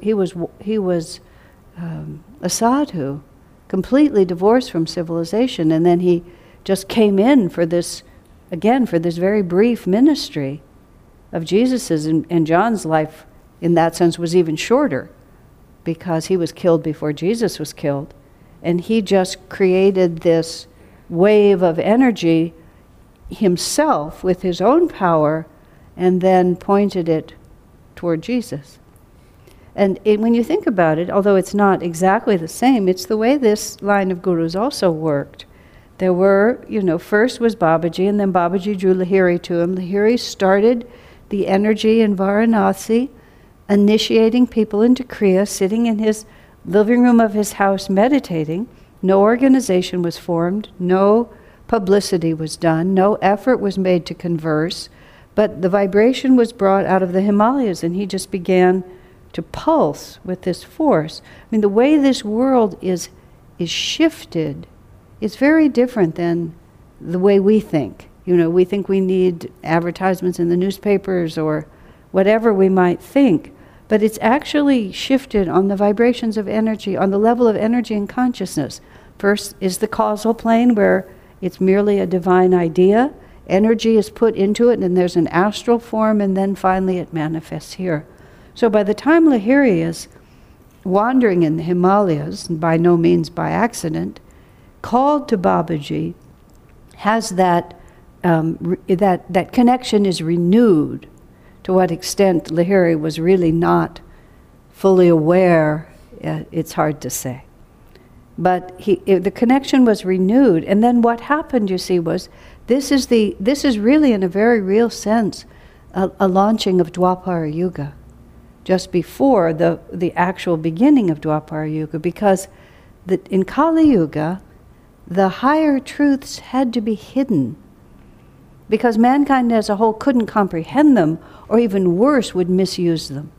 a sadhu, completely divorced from civilization, and then he just came in for this very brief ministry of Jesus's, and John's life in that sense was even shorter because he was killed before Jesus was killed, and he just created this wave of energy himself with his own power and then pointed it toward Jesus. And when you think about it, although it's not exactly the same, it's the way this line of gurus also worked. There were, first was Babaji, and then Babaji drew Lahiri to him. Lahiri started the energy in Varanasi, initiating people into Kriya, sitting in his living room of his house meditating. No organization was formed, no publicity was done, no effort was made to converse, but the vibration was brought out of the Himalayas, and he just began to pulse with this force. I mean, the way this world is shifted is very different than the way we think. We think we need advertisements in the newspapers or whatever we might think, but it's actually shifted on the vibrations of energy, on the level of energy and consciousness. First is the causal plane, where it's merely a divine idea. Energy is put into it, and there's an astral form, and then finally it manifests here. So by the time Lahiri is wandering in the Himalayas, and by no means by accident, called to Babaji, has that connection is renewed. To what extent Lahiri was really not fully aware, it's hard to say. But the connection was renewed, and then what happened, you see, was this is really, in a very real sense, a launching of Dwapara Yuga, just before the actual beginning of Dwapara Yuga, because in Kali Yuga, the higher truths had to be hidden, because mankind as a whole couldn't comprehend them, or even worse, would misuse them.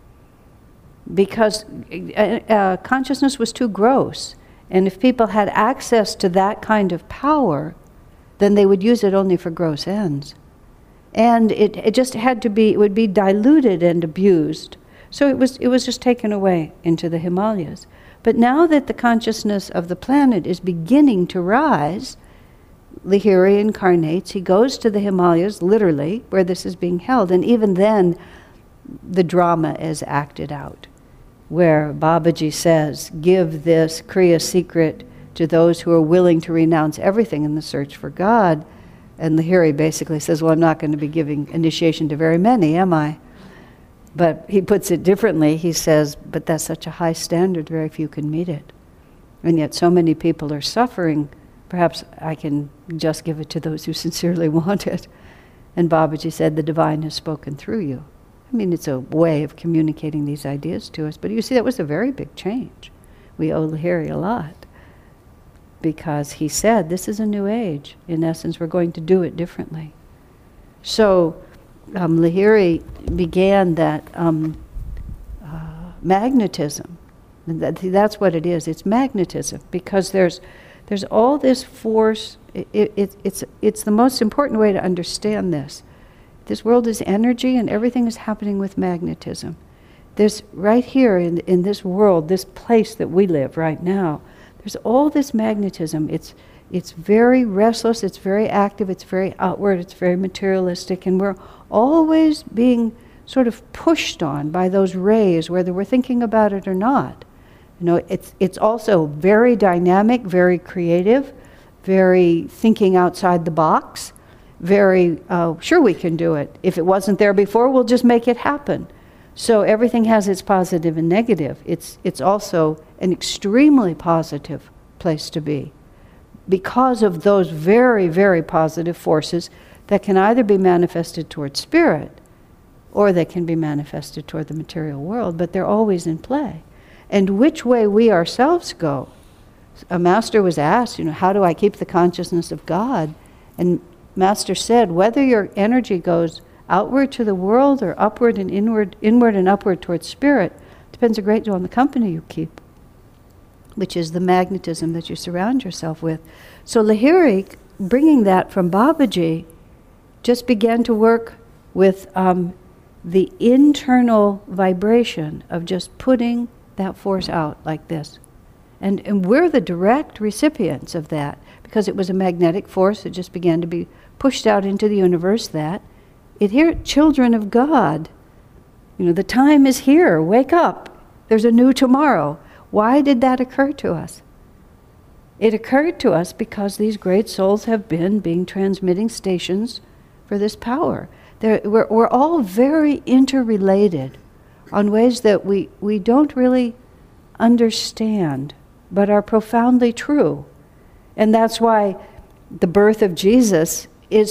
Because consciousness was too gross. And if people had access to that kind of power, then they would use it only for gross ends. And it just had to be, it would be diluted and abused. So it was just taken away into the Himalayas. But now that the consciousness of the planet is beginning to rise, Lahiri incarnates, he goes to the Himalayas, literally, where this is being held. And even then, the drama is acted out. where Babaji says, give this Kriya secret to those who are willing to renounce everything in the search for God. And Lahiri basically says, well, I'm not going to be giving initiation to very many, am I? But he puts it differently. He says, but that's such a high standard, very few can meet it. And yet so many people are suffering. Perhaps I can just give it to those who sincerely want it. And Babaji said, the divine has spoken through you. I mean, it's a way of communicating these ideas to us. But you see, that was a very big change. We owe Lahiri a lot. Because he said, this is a new age. In essence, we're going to do it differently. So Lahiri began that magnetism. And that's what it is. It's magnetism. Because there's all this force. It's the most important way to understand this. This world is energy, and everything is happening with magnetism. There's right here in this world, this place that we live right now, there's all this magnetism. It's very restless, it's very active, it's very outward, it's very materialistic, and we're always being sort of pushed on by those rays, whether we're thinking about it or not. You know, it's also very dynamic, very creative, very thinking outside the box, very sure we can do it. If it wasn't there before, we'll just make it happen. So everything has its positive and negative. It's also an extremely positive place to be because of those very, very positive forces that can either be manifested toward spirit or they can be manifested toward the material world, but they're always in play. And which way we ourselves go. A master was asked, how do I keep the consciousness of God? And Master said, whether your energy goes outward to the world or upward and inward and upward towards spirit, depends a great deal on the company you keep, which is the magnetism that you surround yourself with. So Lahiri, bringing that from Babaji, just began to work with the internal vibration of just putting that force out like this. And we're the direct recipients of that, because it was a magnetic force that just began to be pushed out into the universe. Children of God, the time is here, wake up, there's a new tomorrow. Why did that occur to us? It occurred to us because these great souls have been being transmitting stations for this power. We're all very interrelated on ways that we don't really understand, but are profoundly true. And that's why the birth of Jesus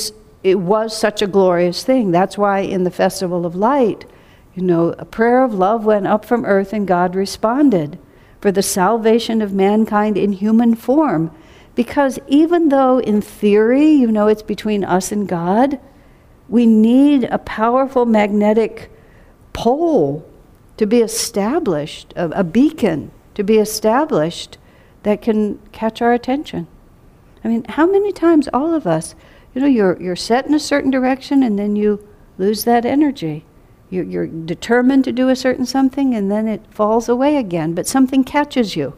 was such a glorious thing. That's why in the Festival of Light, a prayer of love went up from earth and God responded for the salvation of mankind in human form. Because even though in theory, it's between us and God, we need a powerful magnetic pole to be established, a beacon to be established that can catch our attention. I mean, how many times all of us, you're set in a certain direction and then you lose that energy. You're determined to do a certain something and then it falls away again, but something catches you.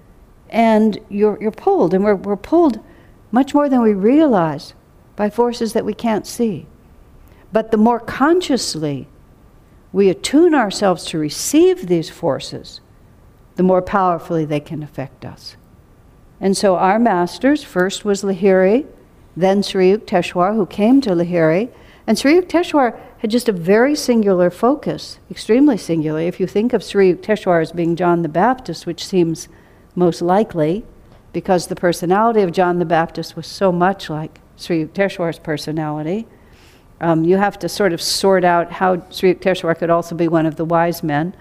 And you're pulled, and we're pulled much more than we realize by forces that we can't see. But the more consciously we attune ourselves to receive these forces, the more powerfully they can affect us. And so our masters, first was Lahiri, then Sri Yukteswar, who came to Lahiri. And Sri Yukteswar had just a very singular focus, extremely singular. If you think of Sri Yukteswar as being John the Baptist, which seems most likely, because the personality of John the Baptist was so much like Sri Yukteswar's personality, you have to sort of sort out how Sri Yukteswar could also be one of the wise men.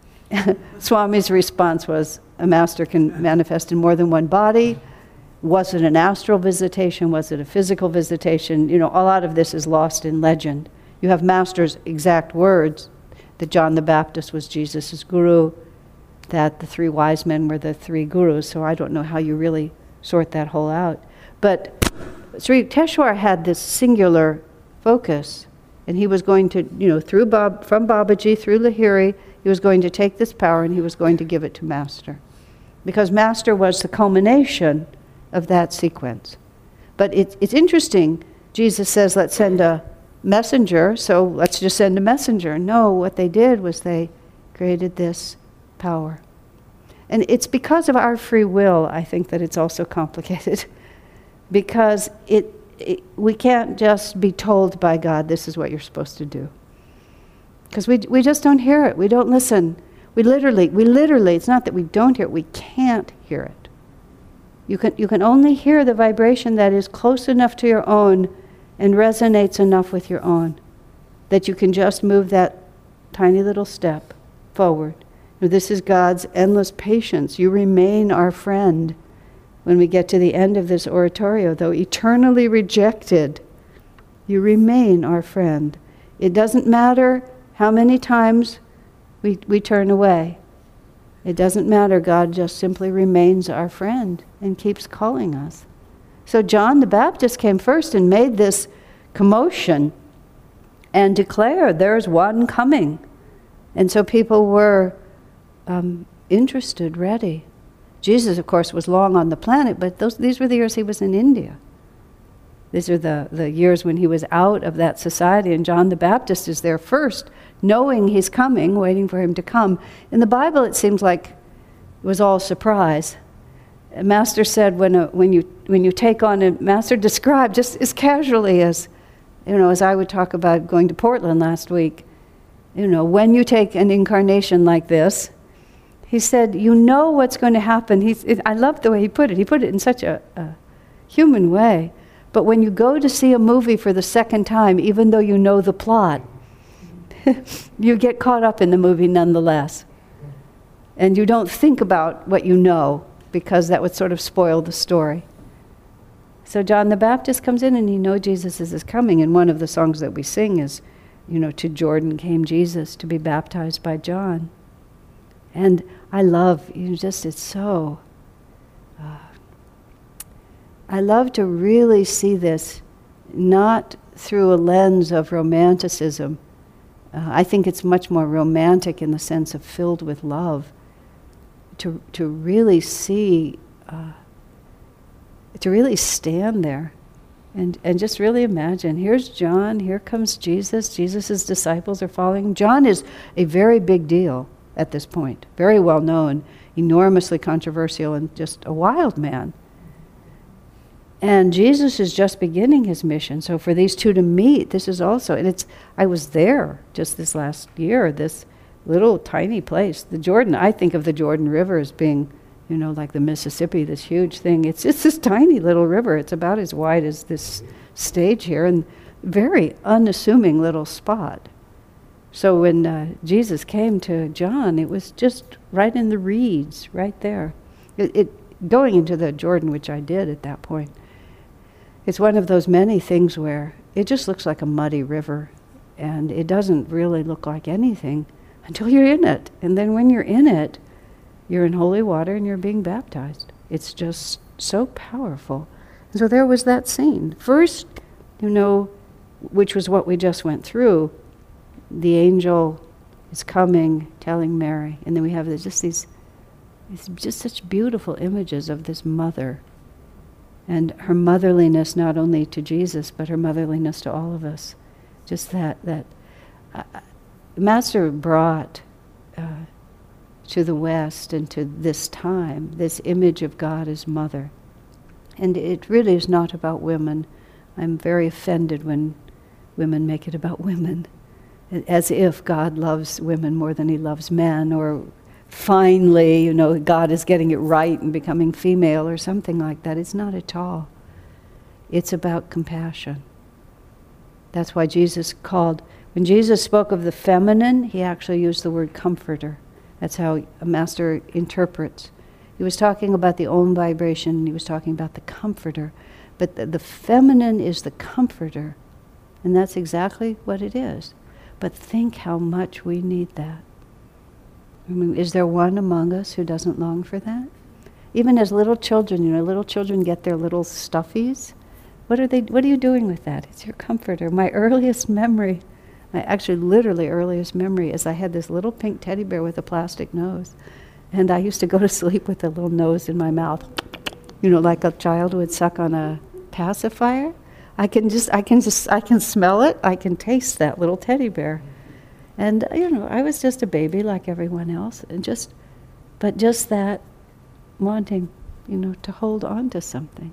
Swami's response was, a master can manifest in more than one body. Was it an astral visitation? Was it a physical visitation? A lot of this is lost in legend. You have Master's exact words, that John the Baptist was Jesus' guru, that the three wise men were the three gurus, so I don't know how you really sort that whole out. But Sri Yukteswar had this singular focus, and he was going to, from Babaji, through Lahiri, he was going to take this power and he was going to give it to Master. Because Master was the culmination of that sequence. But it's interesting, Jesus says, let's send a messenger, so let's just send a messenger. No, what they did was they created this power. And it's because of our free will, I think, that it's also complicated. Because we can't just be told by God, this is what you're supposed to do. Because we just don't hear it. We don't listen. We literally, it's not that we don't hear it, we can't hear it. You can only hear the vibration that is close enough to your own and resonates enough with your own that you can just move that tiny little step forward. This is God's endless patience. You remain our friend. When we get to the end of this oratorio, though eternally rejected, you remain our friend. It doesn't matter how many times we turn away. It doesn't matter. God just simply remains our friend and keeps calling us. So John the Baptist came first and made this commotion and declared, there's one coming. And so people were interested, ready. Jesus, of course, was long on the planet, but these were the years he was in India. These are the years when he was out of that society, and John the Baptist is there first, knowing he's coming, waiting for him to come. In the Bible, it seems like it was all surprise. Master said when you take on a Master described just as casually as I would talk about going to Portland last week. When you take an incarnation like this, he said, you know what's going to happen. I love the way he put it. He put it in such a human way. But when you go to see a movie for the second time, even though you know the plot, you get caught up in the movie nonetheless. And you don't think about what you know, because that would sort of spoil the story. So John the Baptist comes in and he knows Jesus is coming. And one of the songs that we sing is, to Jordan came Jesus to be baptized by John. And I love, it's so, I love to really see this not through a lens of romanticism. I think it's much more romantic in the sense of filled with love. To really see, to really stand there and just really imagine, here's John, here comes Jesus, Jesus' disciples are following. John is a very big deal at this point, very well known, enormously controversial, and just a wild man. And Jesus is just beginning his mission. So for these two to meet, this is also, and I was there just this last year, this little tiny place. The Jordan, I think of the Jordan River as being, like the Mississippi, this huge thing. It's this tiny little river. It's about as wide as this stage here, and very unassuming little spot. So when Jesus came to John, it was just right in the reeds, right there. Going into the Jordan, which I did at that point, it's one of those many things where it just looks like a muddy river, and it doesn't really look like anything until you're in it. And then when you're in it, you're in holy water and you're being baptized. It's just so powerful. And so there was that scene. First, which was what we just went through, the angel is coming, telling Mary. And then we have these just such beautiful images of this mother and her motherliness not only to Jesus, but her motherliness to all of us. Just that Master brought to the West and to this time this image of God as mother. And it really is not about women. I'm very offended when women make it about women, as if God loves women more than he loves men, or finally, God is getting it right and becoming female or something like that. It's not at all. It's about compassion. That's why when Jesus spoke of the feminine, he actually used the word comforter. That's how a Master interprets. He was talking about the Om vibration, and he was talking about the comforter. But the feminine is the comforter, and that's exactly what it is. But think how much we need that. Is there one among us who doesn't long for that? Even as little children, little children get their little stuffies. What are you doing with that? It's your comforter. My earliest memory, literally earliest memory, is I had this little pink teddy bear with a plastic nose. And I used to go to sleep with a little nose in my mouth, like a child would suck on a pacifier. I can smell it. I can taste that little teddy bear. And, I was just a baby like everyone else, and just but just that wanting, to hold on to something.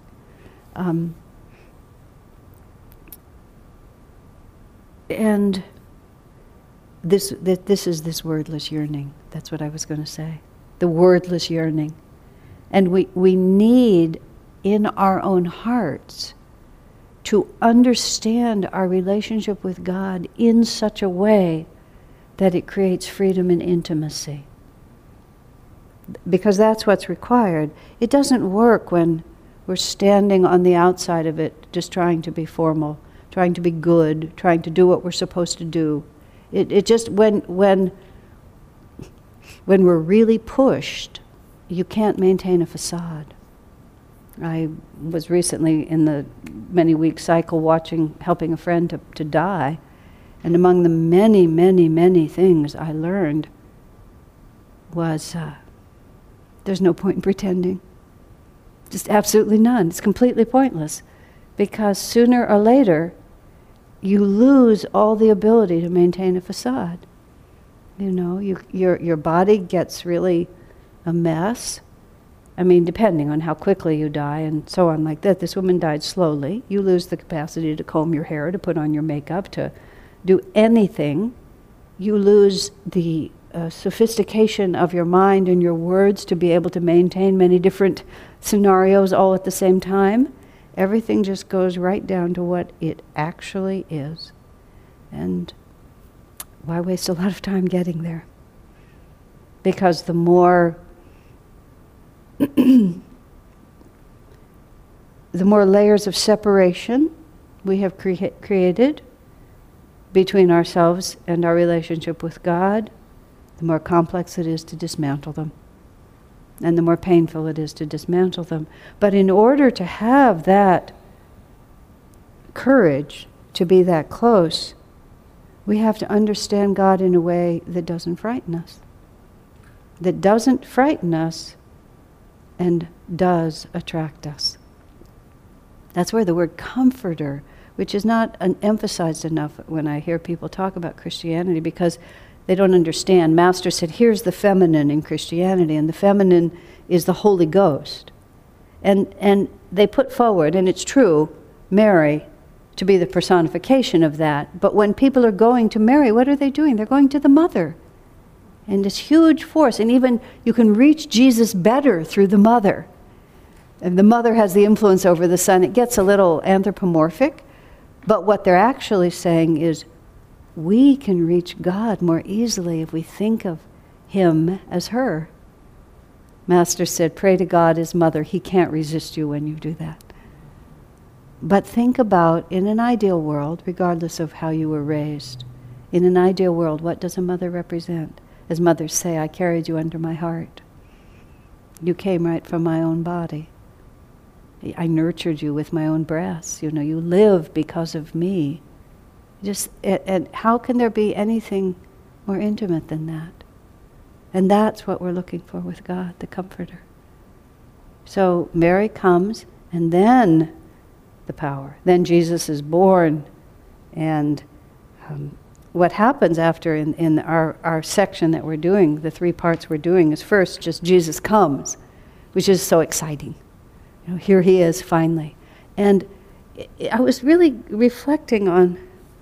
And this is this wordless yearning. That's what I was going to say. The wordless yearning. And we need in our own hearts to understand our relationship with God in such a way that it creates freedom and intimacy. Because that's what's required. It doesn't work when we're standing on the outside of it, just trying to be formal, trying to be good, trying to do what we're supposed to do. It just, when we're really pushed, you can't maintain a facade. I was recently in the many-week cycle helping a friend to die, and among the many, many, many things I learned was there's no point in pretending. Just absolutely none. It's completely pointless, because sooner or later you lose all the ability to maintain a facade. Your body gets really a mess. I mean, depending on how quickly you die and so on like that. This woman died slowly. You lose the capacity to comb your hair, to put on your makeup, to do anything. You lose the sophistication of your mind and your words to be able to maintain many different scenarios all at the same time. Everything just goes right down to what it actually is. And why waste a lot of time getting there? Because the more the more layers of separation we have created between ourselves and our relationship with God, the more complex it is to dismantle them. And the more painful it is to dismantle them. But in order to have that courage to be that close, we have to understand God in a way that doesn't frighten us. That doesn't frighten us and does attract us. That's where the word comforter, which is not emphasized enough when I hear people talk about Christianity, because they don't understand. Master said, here's the feminine in Christianity, and the feminine is the Holy Ghost. And they put forward, and it's true, Mary to be the personification of that. But when people are going to Mary, what are they doing? They're going to the mother. And this huge force, and even you can reach Jesus better through the mother. And the mother has the influence over the son. It gets a little anthropomorphic, but what they're actually saying is, we can reach God more easily if we think of him as her. Master said, pray to God as mother. He can't resist you when you do that. But think about, in an ideal world, regardless of how you were raised, in an ideal world, what does a mother represent? As mothers say, I carried you under my heart. You came right from my own body. I nurtured you with my own breasts. You live because of me. And how can there be anything more intimate than that? And that's what we're looking for with God, the Comforter. So Mary comes, and then the power. Then Jesus is born, and what happens after in our section that we're doing, the 3 parts we're doing, is first just Jesus comes, which is so exciting. Here he is finally. And I was really reflecting on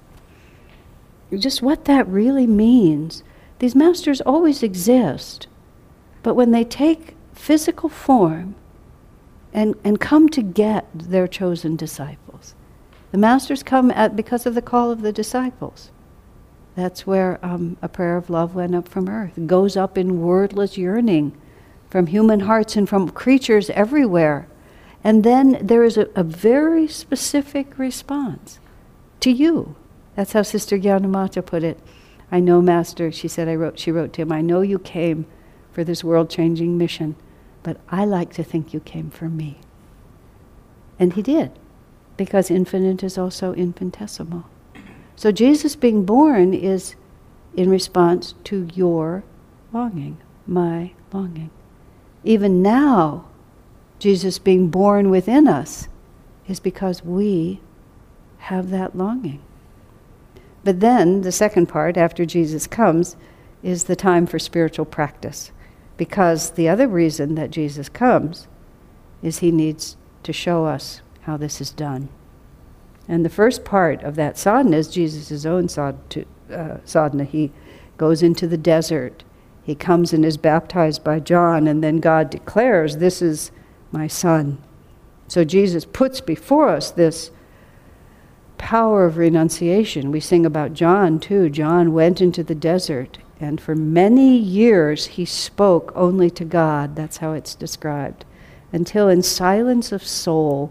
just what that really means. These masters always exist, but when they take physical form and come to get their chosen disciples, the masters come because of the call of the disciples. That's where a prayer of love went up from earth. It goes up in wordless yearning from human hearts and from creatures everywhere. And then there is a very specific response to you. That's how Sister Gyanamata put it. I know, Master, she said, she wrote to him, I know you came for this world-changing mission, but I like to think you came for me. And he did, because infinite is also infinitesimal. So Jesus being born is in response to your longing, my longing. Even now, Jesus being born within us is because we have that longing. But then, the second part, after Jesus comes, is the time for spiritual practice. Because the other reason that Jesus comes is he needs to show us how this is done. And the first part of that sadhana is Jesus' own sadhana. He goes into the desert. He comes and is baptized by John, and then God declares, "This is my son." So Jesus puts before us this power of renunciation. We sing about John too. John went into the desert, and for many years he spoke only to God. That's how it's described. Until in silence of soul,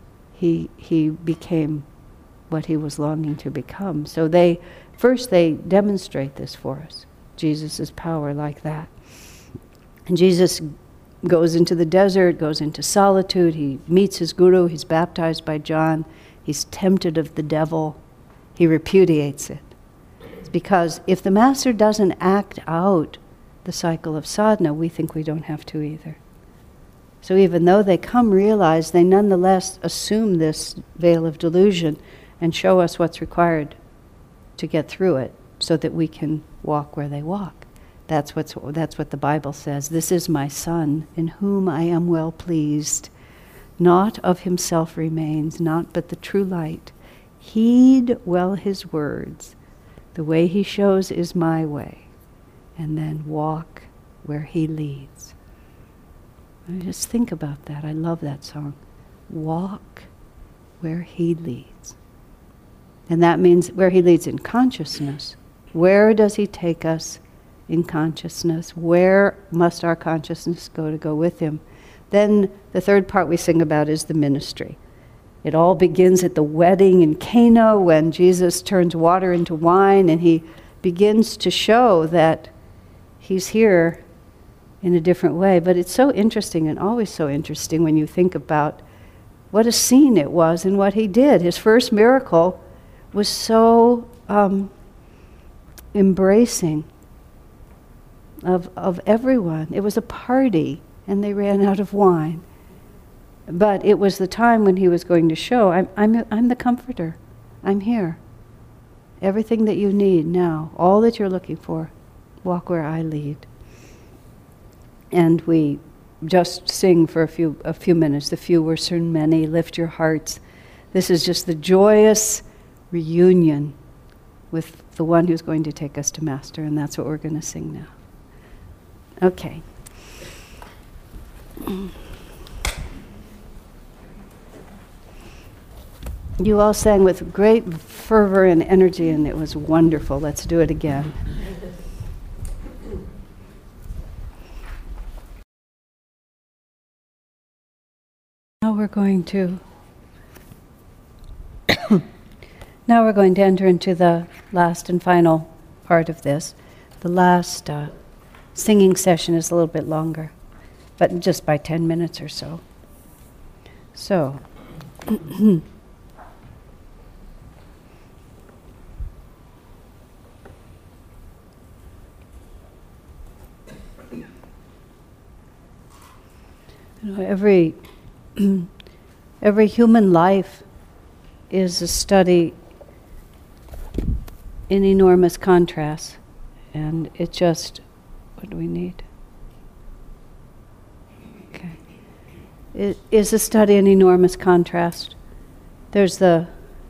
he became what he was longing to become. So they demonstrate this for us, Jesus' power like that. And Jesus goes into the desert, goes into solitude, he meets his guru, he's baptized by John, he's tempted of the devil, he repudiates it. It's because if the master doesn't act out the cycle of sadhana, we think we don't have to either. So even though they come realize, they nonetheless assume this veil of delusion and show us what's required to get through it so that we can walk where they walk. That's what the Bible says. "This is my son, in whom I am well pleased. Not of himself remains, not but the true light. Heed well his words. The way he shows is my way. And then walk where he leads." I just think about that. I love that song. Walk where he leads. And that means where he leads in consciousness. Where does he take us in consciousness? Where must our consciousness go to go with him? Then the third part we sing about is the ministry. It all begins at the wedding in Cana when Jesus turns water into wine, and he begins to show that he's here in a different way. But it's so interesting, and always so interesting when you think about what a scene it was and what he did. His first miracle was so embracing of everyone. It was a party, and they ran out of wine. But it was the time when he was going to show, I'm the comforter. I'm here. Everything that you need now, all that you're looking for, walk where I lead. And we just sing for a few minutes. The few were soon many. Lift your hearts. This is just the joyous reunion with the one who's going to take us to Master, and that's what we're going to sing now. Okay. You all sang with great fervor and energy, and it was wonderful. Let's do it again. Now we're going to enter into the last and final part of this. The last singing session is a little bit longer, but just by 10 minutes or so. So, every human life is a study in enormous contrast, and it just, what do we need? Okay. It is a study in enormous contrast. There's the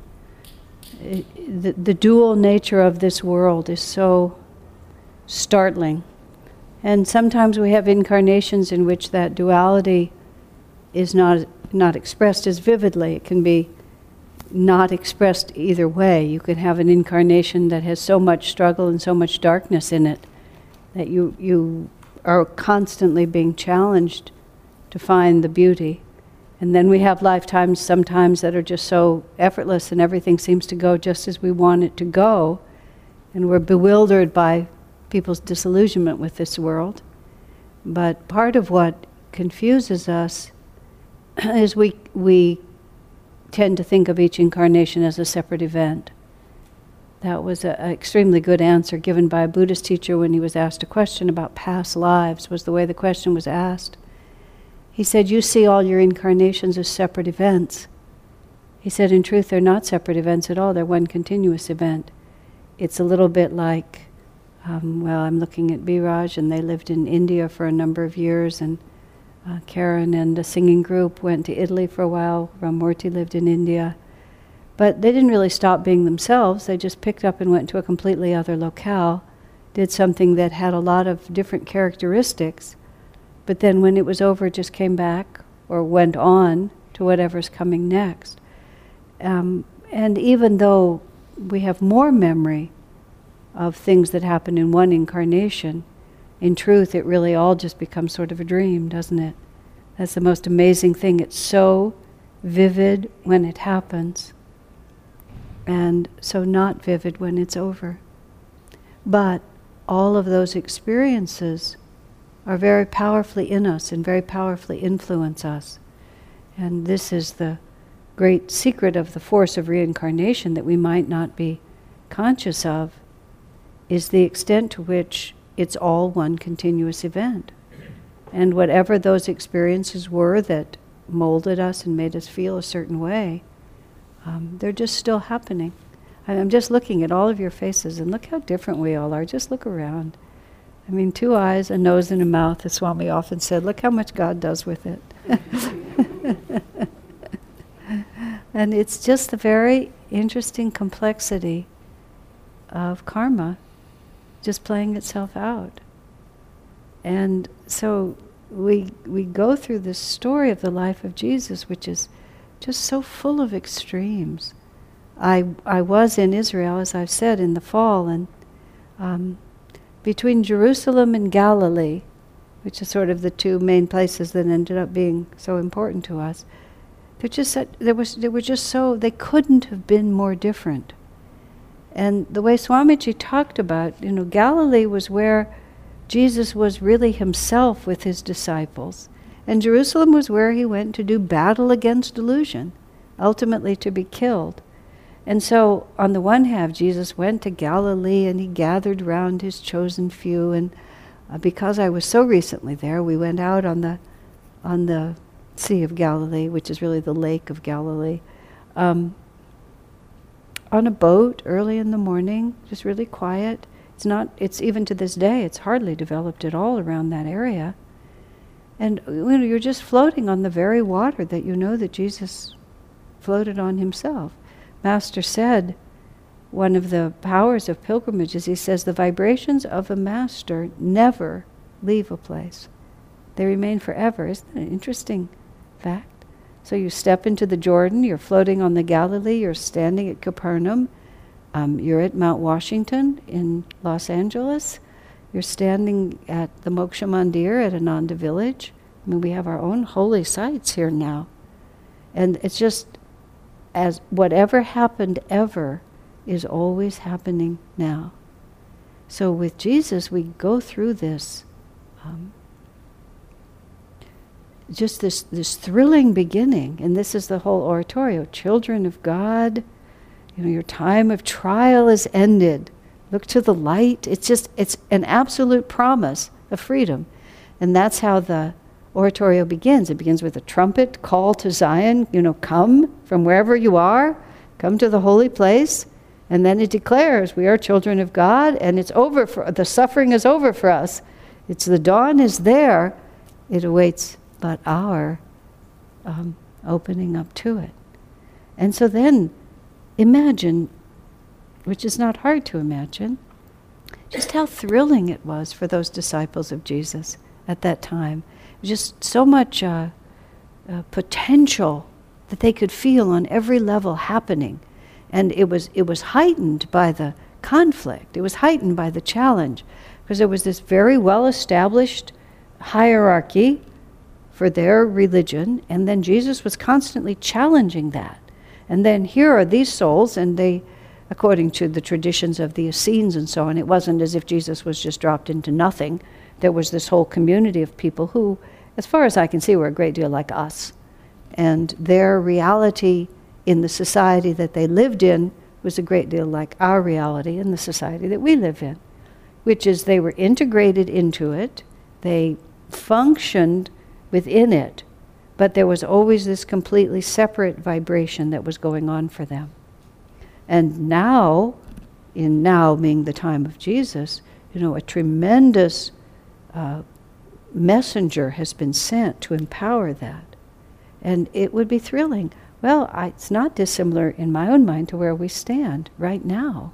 dual nature of this world is so startling. And sometimes we have incarnations in which that duality is not expressed as vividly. It can be not expressed either way. You can have an incarnation that has so much struggle and so much darkness in it that you are constantly being challenged to find the beauty. And then we have lifetimes sometimes that are just so effortless and everything seems to go just as we want it to go. And we're bewildered by people's disillusionment with this world. But part of what confuses us is we tend to think of each incarnation as a separate event. That was an extremely good answer given by a Buddhist teacher when he was asked a question about past lives, was the way the question was asked. He said, you see all your incarnations as separate events. He said, in truth, they're not separate events at all. They're one continuous event. It's a little bit like Well, I'm looking at Biraj, and they lived in India for a number of years, and Karen and a singing group went to Italy for a while. Ramurti lived in India. But they didn't really stop being themselves. They just picked up and went to a completely other locale, did something that had a lot of different characteristics, but then when it was over, just came back or went on to whatever's coming next. And even though we have more memory of things that happen in one incarnation, in truth, it really all just becomes sort of a dream, doesn't it? That's the most amazing thing. It's so vivid when it happens, and so not vivid when it's over. But all of those experiences are very powerfully in us and very powerfully influence us. And this is the great secret of the force of reincarnation that we might not be conscious of, is the extent to which it's all one continuous event. And whatever those experiences were that molded us and made us feel a certain way, they're just still happening. I'm just looking at all of your faces, and look how different we all are. Just look around. I mean, 2 eyes, a nose, and a mouth, as Swami often said. Look how much God does with it. And it's just the very interesting complexity of karma just playing itself out. And so we go through this story of the life of Jesus, which is just so full of extremes. I was in Israel, as I've said, in the fall, and between Jerusalem and Galilee, which is sort of the two main places that ended up being so important to us, they were just so, they couldn't have been more different. And the way Swamiji talked about, Galilee was where Jesus was really himself with his disciples. And Jerusalem was where he went to do battle against delusion, ultimately to be killed. And so, on the one hand, Jesus went to Galilee and he gathered round his chosen few. And because I was so recently there, we went out on the Sea of Galilee, which is really the Lake of Galilee, on a boat early in the morning, just really quiet. It's even to this day, it's hardly developed at all around that area. And you're just floating on the very water that you know that Jesus floated on himself. Master said, one of the powers of pilgrimage is, he says, the vibrations of a master never leave a place. They remain forever. Isn't that an interesting fact? So you step into the Jordan, you're floating on the Galilee, you're standing at Capernaum, you're at Mount Washington in Los Angeles, you're standing at the Moksha Mandir at Ananda Village. I mean, we have our own holy sites here now. And it's just, as whatever happened ever is always happening now. So with Jesus, we go through this, just this thrilling beginning, and this is the whole oratorio. Children of God, your time of trial is ended. Look to the light. It's an absolute promise of freedom. And that's how the oratorio begins. It begins with a trumpet call to Zion, come from wherever you are, come to the holy place. And then it declares, we are children of God, and it's over the suffering is over for us. The dawn is there. It awaits but our opening up to it. And so then, imagine, which is not hard to imagine, just how thrilling it was for those disciples of Jesus at that time. Just so much potential that they could feel on every level happening. And it was heightened by the conflict. It was heightened by the challenge. Because there was this very well-established hierarchy for their religion, and then Jesus was constantly challenging that. And then here are these souls, and they, according to the traditions of the Essenes and so on, it wasn't as if Jesus was just dropped into nothing. There was this whole community of people who, as far as I can see, were a great deal like us. And their reality in the society that they lived in was a great deal like our reality in the society that we live in, which is they were integrated into it, they functioned within it, but there was always this completely separate vibration that was going on for them. And now, in now being the time of Jesus, a tremendous messenger has been sent to empower that. And it would be thrilling. Well, it's not dissimilar in my own mind to where we stand right now,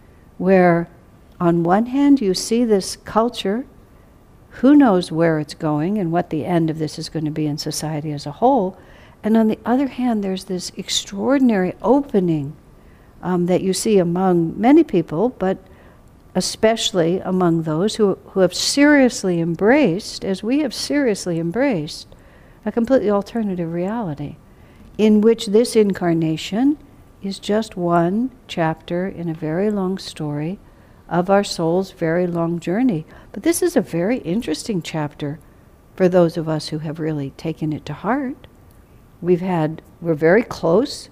where on one hand you see this culture, who knows where it's going and what the end of this is going to be in society as a whole, and on the other hand there's this extraordinary opening that you see among many people, but especially among those who have seriously embraced, as we have seriously embraced, a completely alternative reality, in which this incarnation is just one chapter in a very long story of our soul's very long journey. But this is a very interesting chapter for those of us who have really taken it to heart. We're very close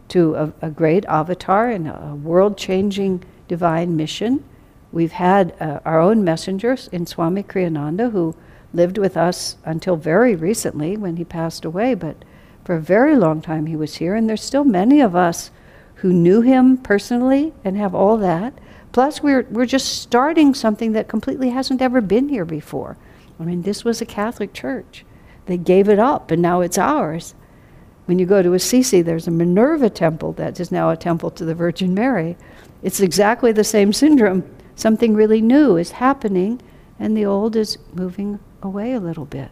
to a great avatar and a world-changing divine mission. We've had our own messengers in Swami Kriyananda, who lived with us until very recently when he passed away, but for a very long time he was here, and there's still many of us who knew him personally and have all that. Plus we're just starting something that completely hasn't ever been here before. I mean, this was a Catholic church. They gave it up and now it's ours. When you go to Assisi, there's a Minerva temple that is now a temple to the Virgin Mary. It's exactly the same syndrome. Something really new is happening and the old is moving away a little bit.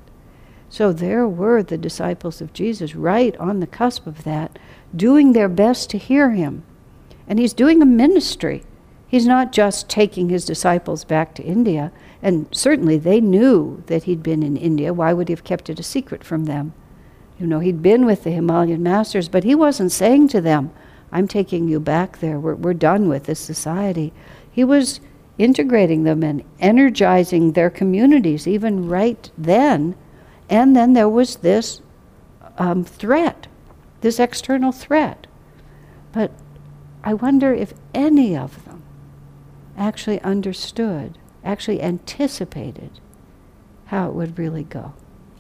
So there were the disciples of Jesus right on the cusp of that, doing their best to hear him. And he's doing a ministry. He's not just taking his disciples back to India, and certainly they knew that he'd been in India. Why would he have kept it a secret from them? He'd been with the Himalayan masters, but he wasn't saying to them, I'm taking you back there, we're done with this society. He was integrating them and energizing their communities even right then. And then there was this threat, this external threat. But I wonder if any of them actually understood, actually anticipated how it would really go.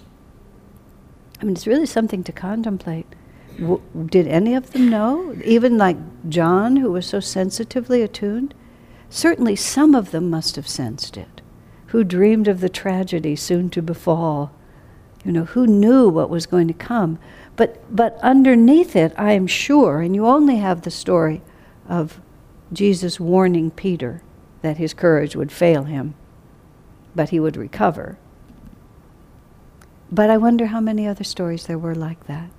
I mean, it's really something to contemplate. Did any of them know? Even like John, who was so sensitively attuned? Certainly some of them must have sensed it, who dreamed of the tragedy soon to befall, who knew what was going to come. But underneath it, I am sure, and you only have the story of Jesus warning Peter that his courage would fail him, but he would recover. But I wonder how many other stories there were like that.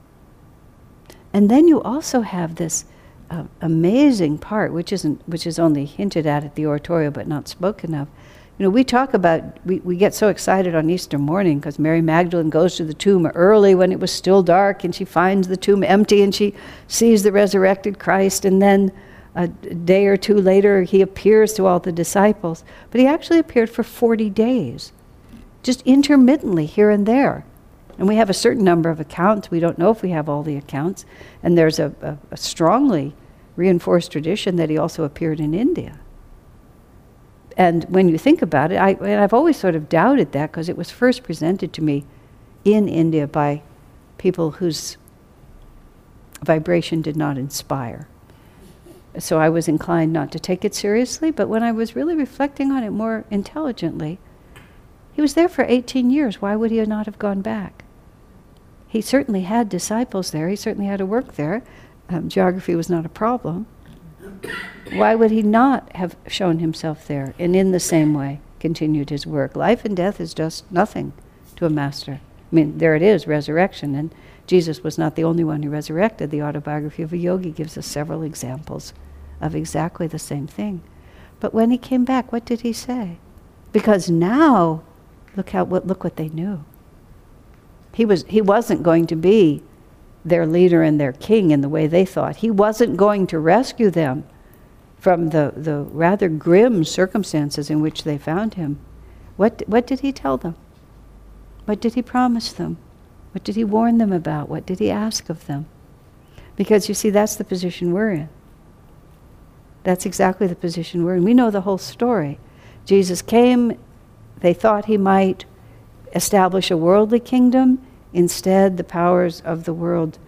And then you also have this amazing part, which is only hinted at the oratorio but not spoken of. We talk about, we get so excited on Easter morning because Mary Magdalene goes to the tomb early when it was still dark, and she finds the tomb empty and she sees the resurrected Christ, and then a day or two later he appears to all the disciples. But he actually appeared for 40 days, just intermittently here and there. And we have a certain number of accounts. We don't know if we have all the accounts. And there's a strongly reinforced tradition that he also appeared in India. And when you think about it, I've always sort of doubted that because it was first presented to me in India by people whose vibration did not inspire. So I was inclined not to take it seriously, but when I was really reflecting on it more intelligently, he was there for 18 years. Why would he not have gone back? He certainly had disciples there. He certainly had to work there. Geography was not a problem. Why would he not have shown himself there and in the same way continued his work? Life and death is just nothing to a master. I mean, there it is, resurrection. And Jesus was not the only one who resurrected. The Autobiography of a Yogi gives us several examples of exactly the same thing. But when he came back, what did he say? Because now, look what they knew. He wasn't going to be their leader and their king in the way they thought. He wasn't going to rescue them from the rather grim circumstances in which they found him. What did he tell them? What did he promise them? What did he warn them about? What did he ask of them? Because you see, that's the position we're in. That's exactly the position we're in. We know the whole story. Jesus came, they thought he might establish a worldly kingdom. Instead, the powers of the world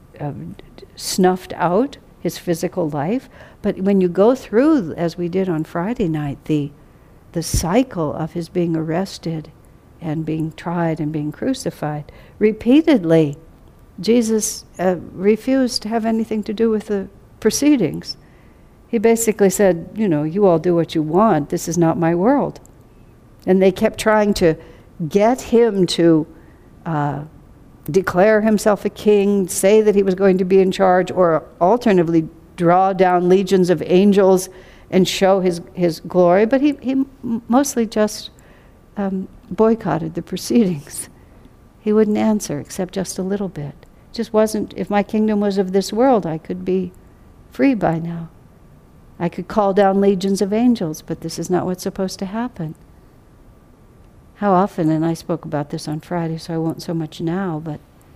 snuffed out his physical life. But when you go through, as we did on Friday night, the the cycle of his being arrested and being tried and being crucified. Repeatedly, Jesus refused to have anything to do with the proceedings. He basically said, you all do what you want. This is not my world. And they kept trying to get him to declare himself a king, say that he was going to be in charge, or alternatively draw down legions of angels and show his glory. But he mostly just boycotted the proceedings. He wouldn't answer except just a little bit. Just wasn't, if my kingdom was of this world, I could be free by now. I could call down legions of angels, but this is not what's supposed to happen. How often, and I spoke about this on Friday, so I won't so much now, but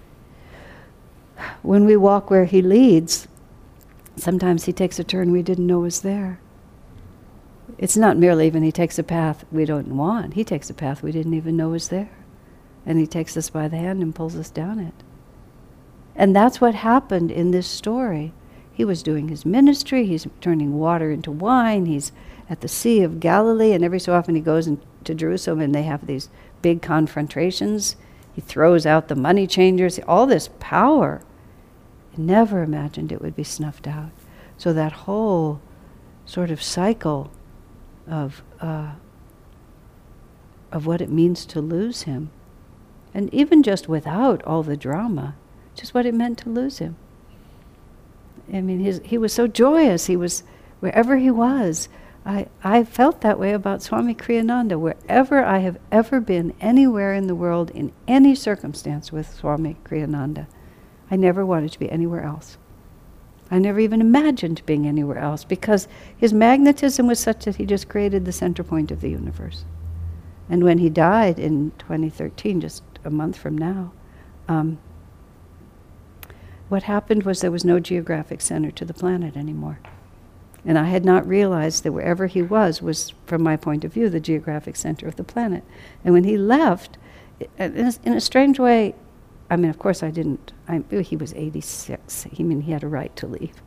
when we walk where he leads, sometimes he takes a turn we didn't know was there. It's not merely even he takes a path we don't want. He takes a path we didn't even know was there. And he takes us by the hand and pulls us down it. And that's what happened in this story. He was doing his ministry. He's turning water into wine. He's at the Sea of Galilee. And every so often he goes to Jerusalem and they have these big confrontations. He throws out the money changers. All this power. He never imagined it would be snuffed out. So that whole sort of cycle of what it means to lose him. And even just without all the drama, just what it meant to lose him. I mean, he was so joyous. He was, wherever he was, I felt that way about Swami Kriyananda. Wherever I have ever been, anywhere in the world, in any circumstance with Swami Kriyananda, I never wanted to be anywhere else. I never even imagined being anywhere else, because his magnetism was such that he just created the center point of the universe. And when he died in 2013, just a month from now, what happened was there was no geographic center to the planet anymore. And I had not realized that wherever he was, from my point of view, the geographic center of the planet. And when he left, in a strange way, I mean, of course I didn't, he was 86. He had a right to leave.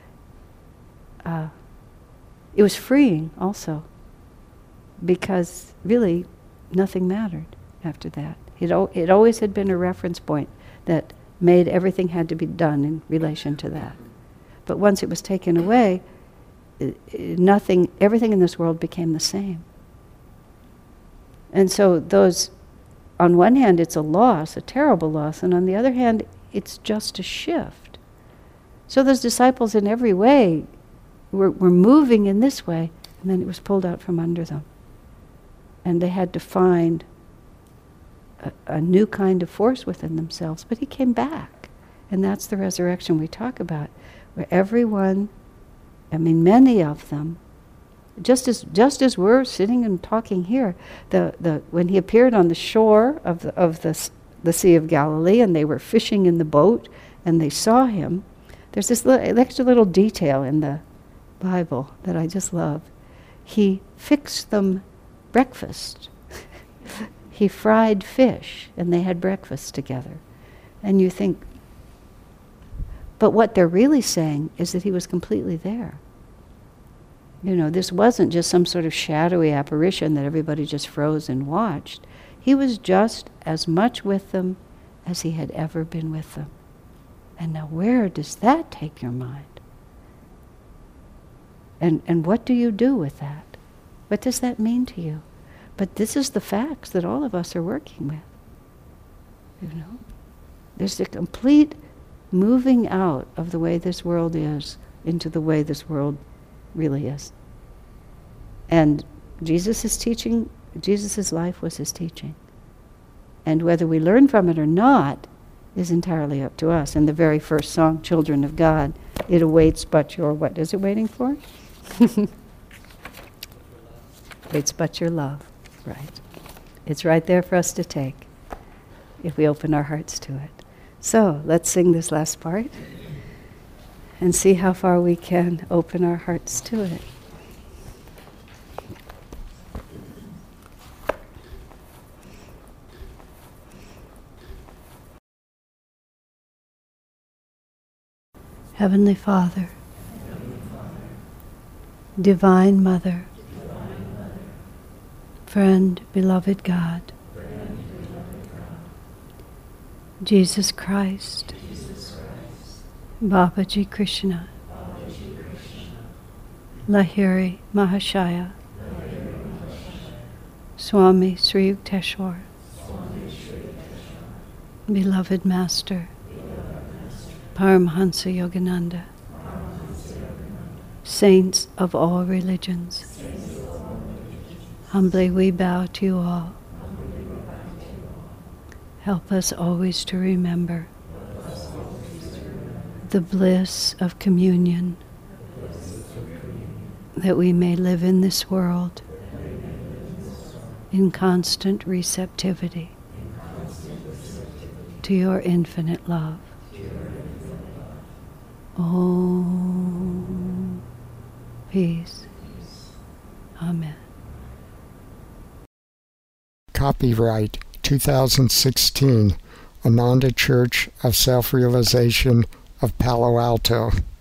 It was freeing also, because really nothing mattered after that. It always had been a reference point that made everything had to be done in relation to that. But once it was taken away, everything in this world became the same. And so on one hand, it's a loss, a terrible loss, and on the other hand, it's just a shift. So those disciples in every way were moving in this way, and then it was pulled out from under them. And they had to find a new kind of force within themselves. But he came back. And that's the resurrection we talk about, where everyone, many of them, just as we're sitting and talking here, when he appeared on the shore of the Sea of Galilee, and they were fishing in the boat, and they saw him, there's this extra little detail in the Bible that I just love. He fixed them breakfast. He fried fish, and they had breakfast together. And you think, but what they're really saying is that he was completely there. This wasn't just some sort of shadowy apparition that everybody just froze and watched. He was just as much with them as he had ever been with them. And now where does that take your mind? And what do you do with that? What does that mean to you? But this is the facts that all of us are working with. There's a complete moving out of the way this world is into the way this world really is. And Jesus' teaching, Jesus' life was his teaching. And whether we learn from it or not is entirely up to us. And the very first song, Children of God, it awaits but your, what is it waiting for? Waits but your love, right. It's right there for us to take if we open our hearts to it. So let's sing this last part and see how far we can open our hearts to it. Heavenly Father, Divine Mother, Friend, beloved God, Jesus Christ, Babaji Krishna, Lahiri Mahashaya, Swami Sri Yukteswar, beloved Master, Paramahansa Yogananda, saints of all religions, humbly we bow to you all. Help us always to remember the bliss of communion, that we may live in this world in constant receptivity to your infinite love. Om. Peace. Amen. Copyright 2016, Ananda Church of Self-Realization of Palo Alto.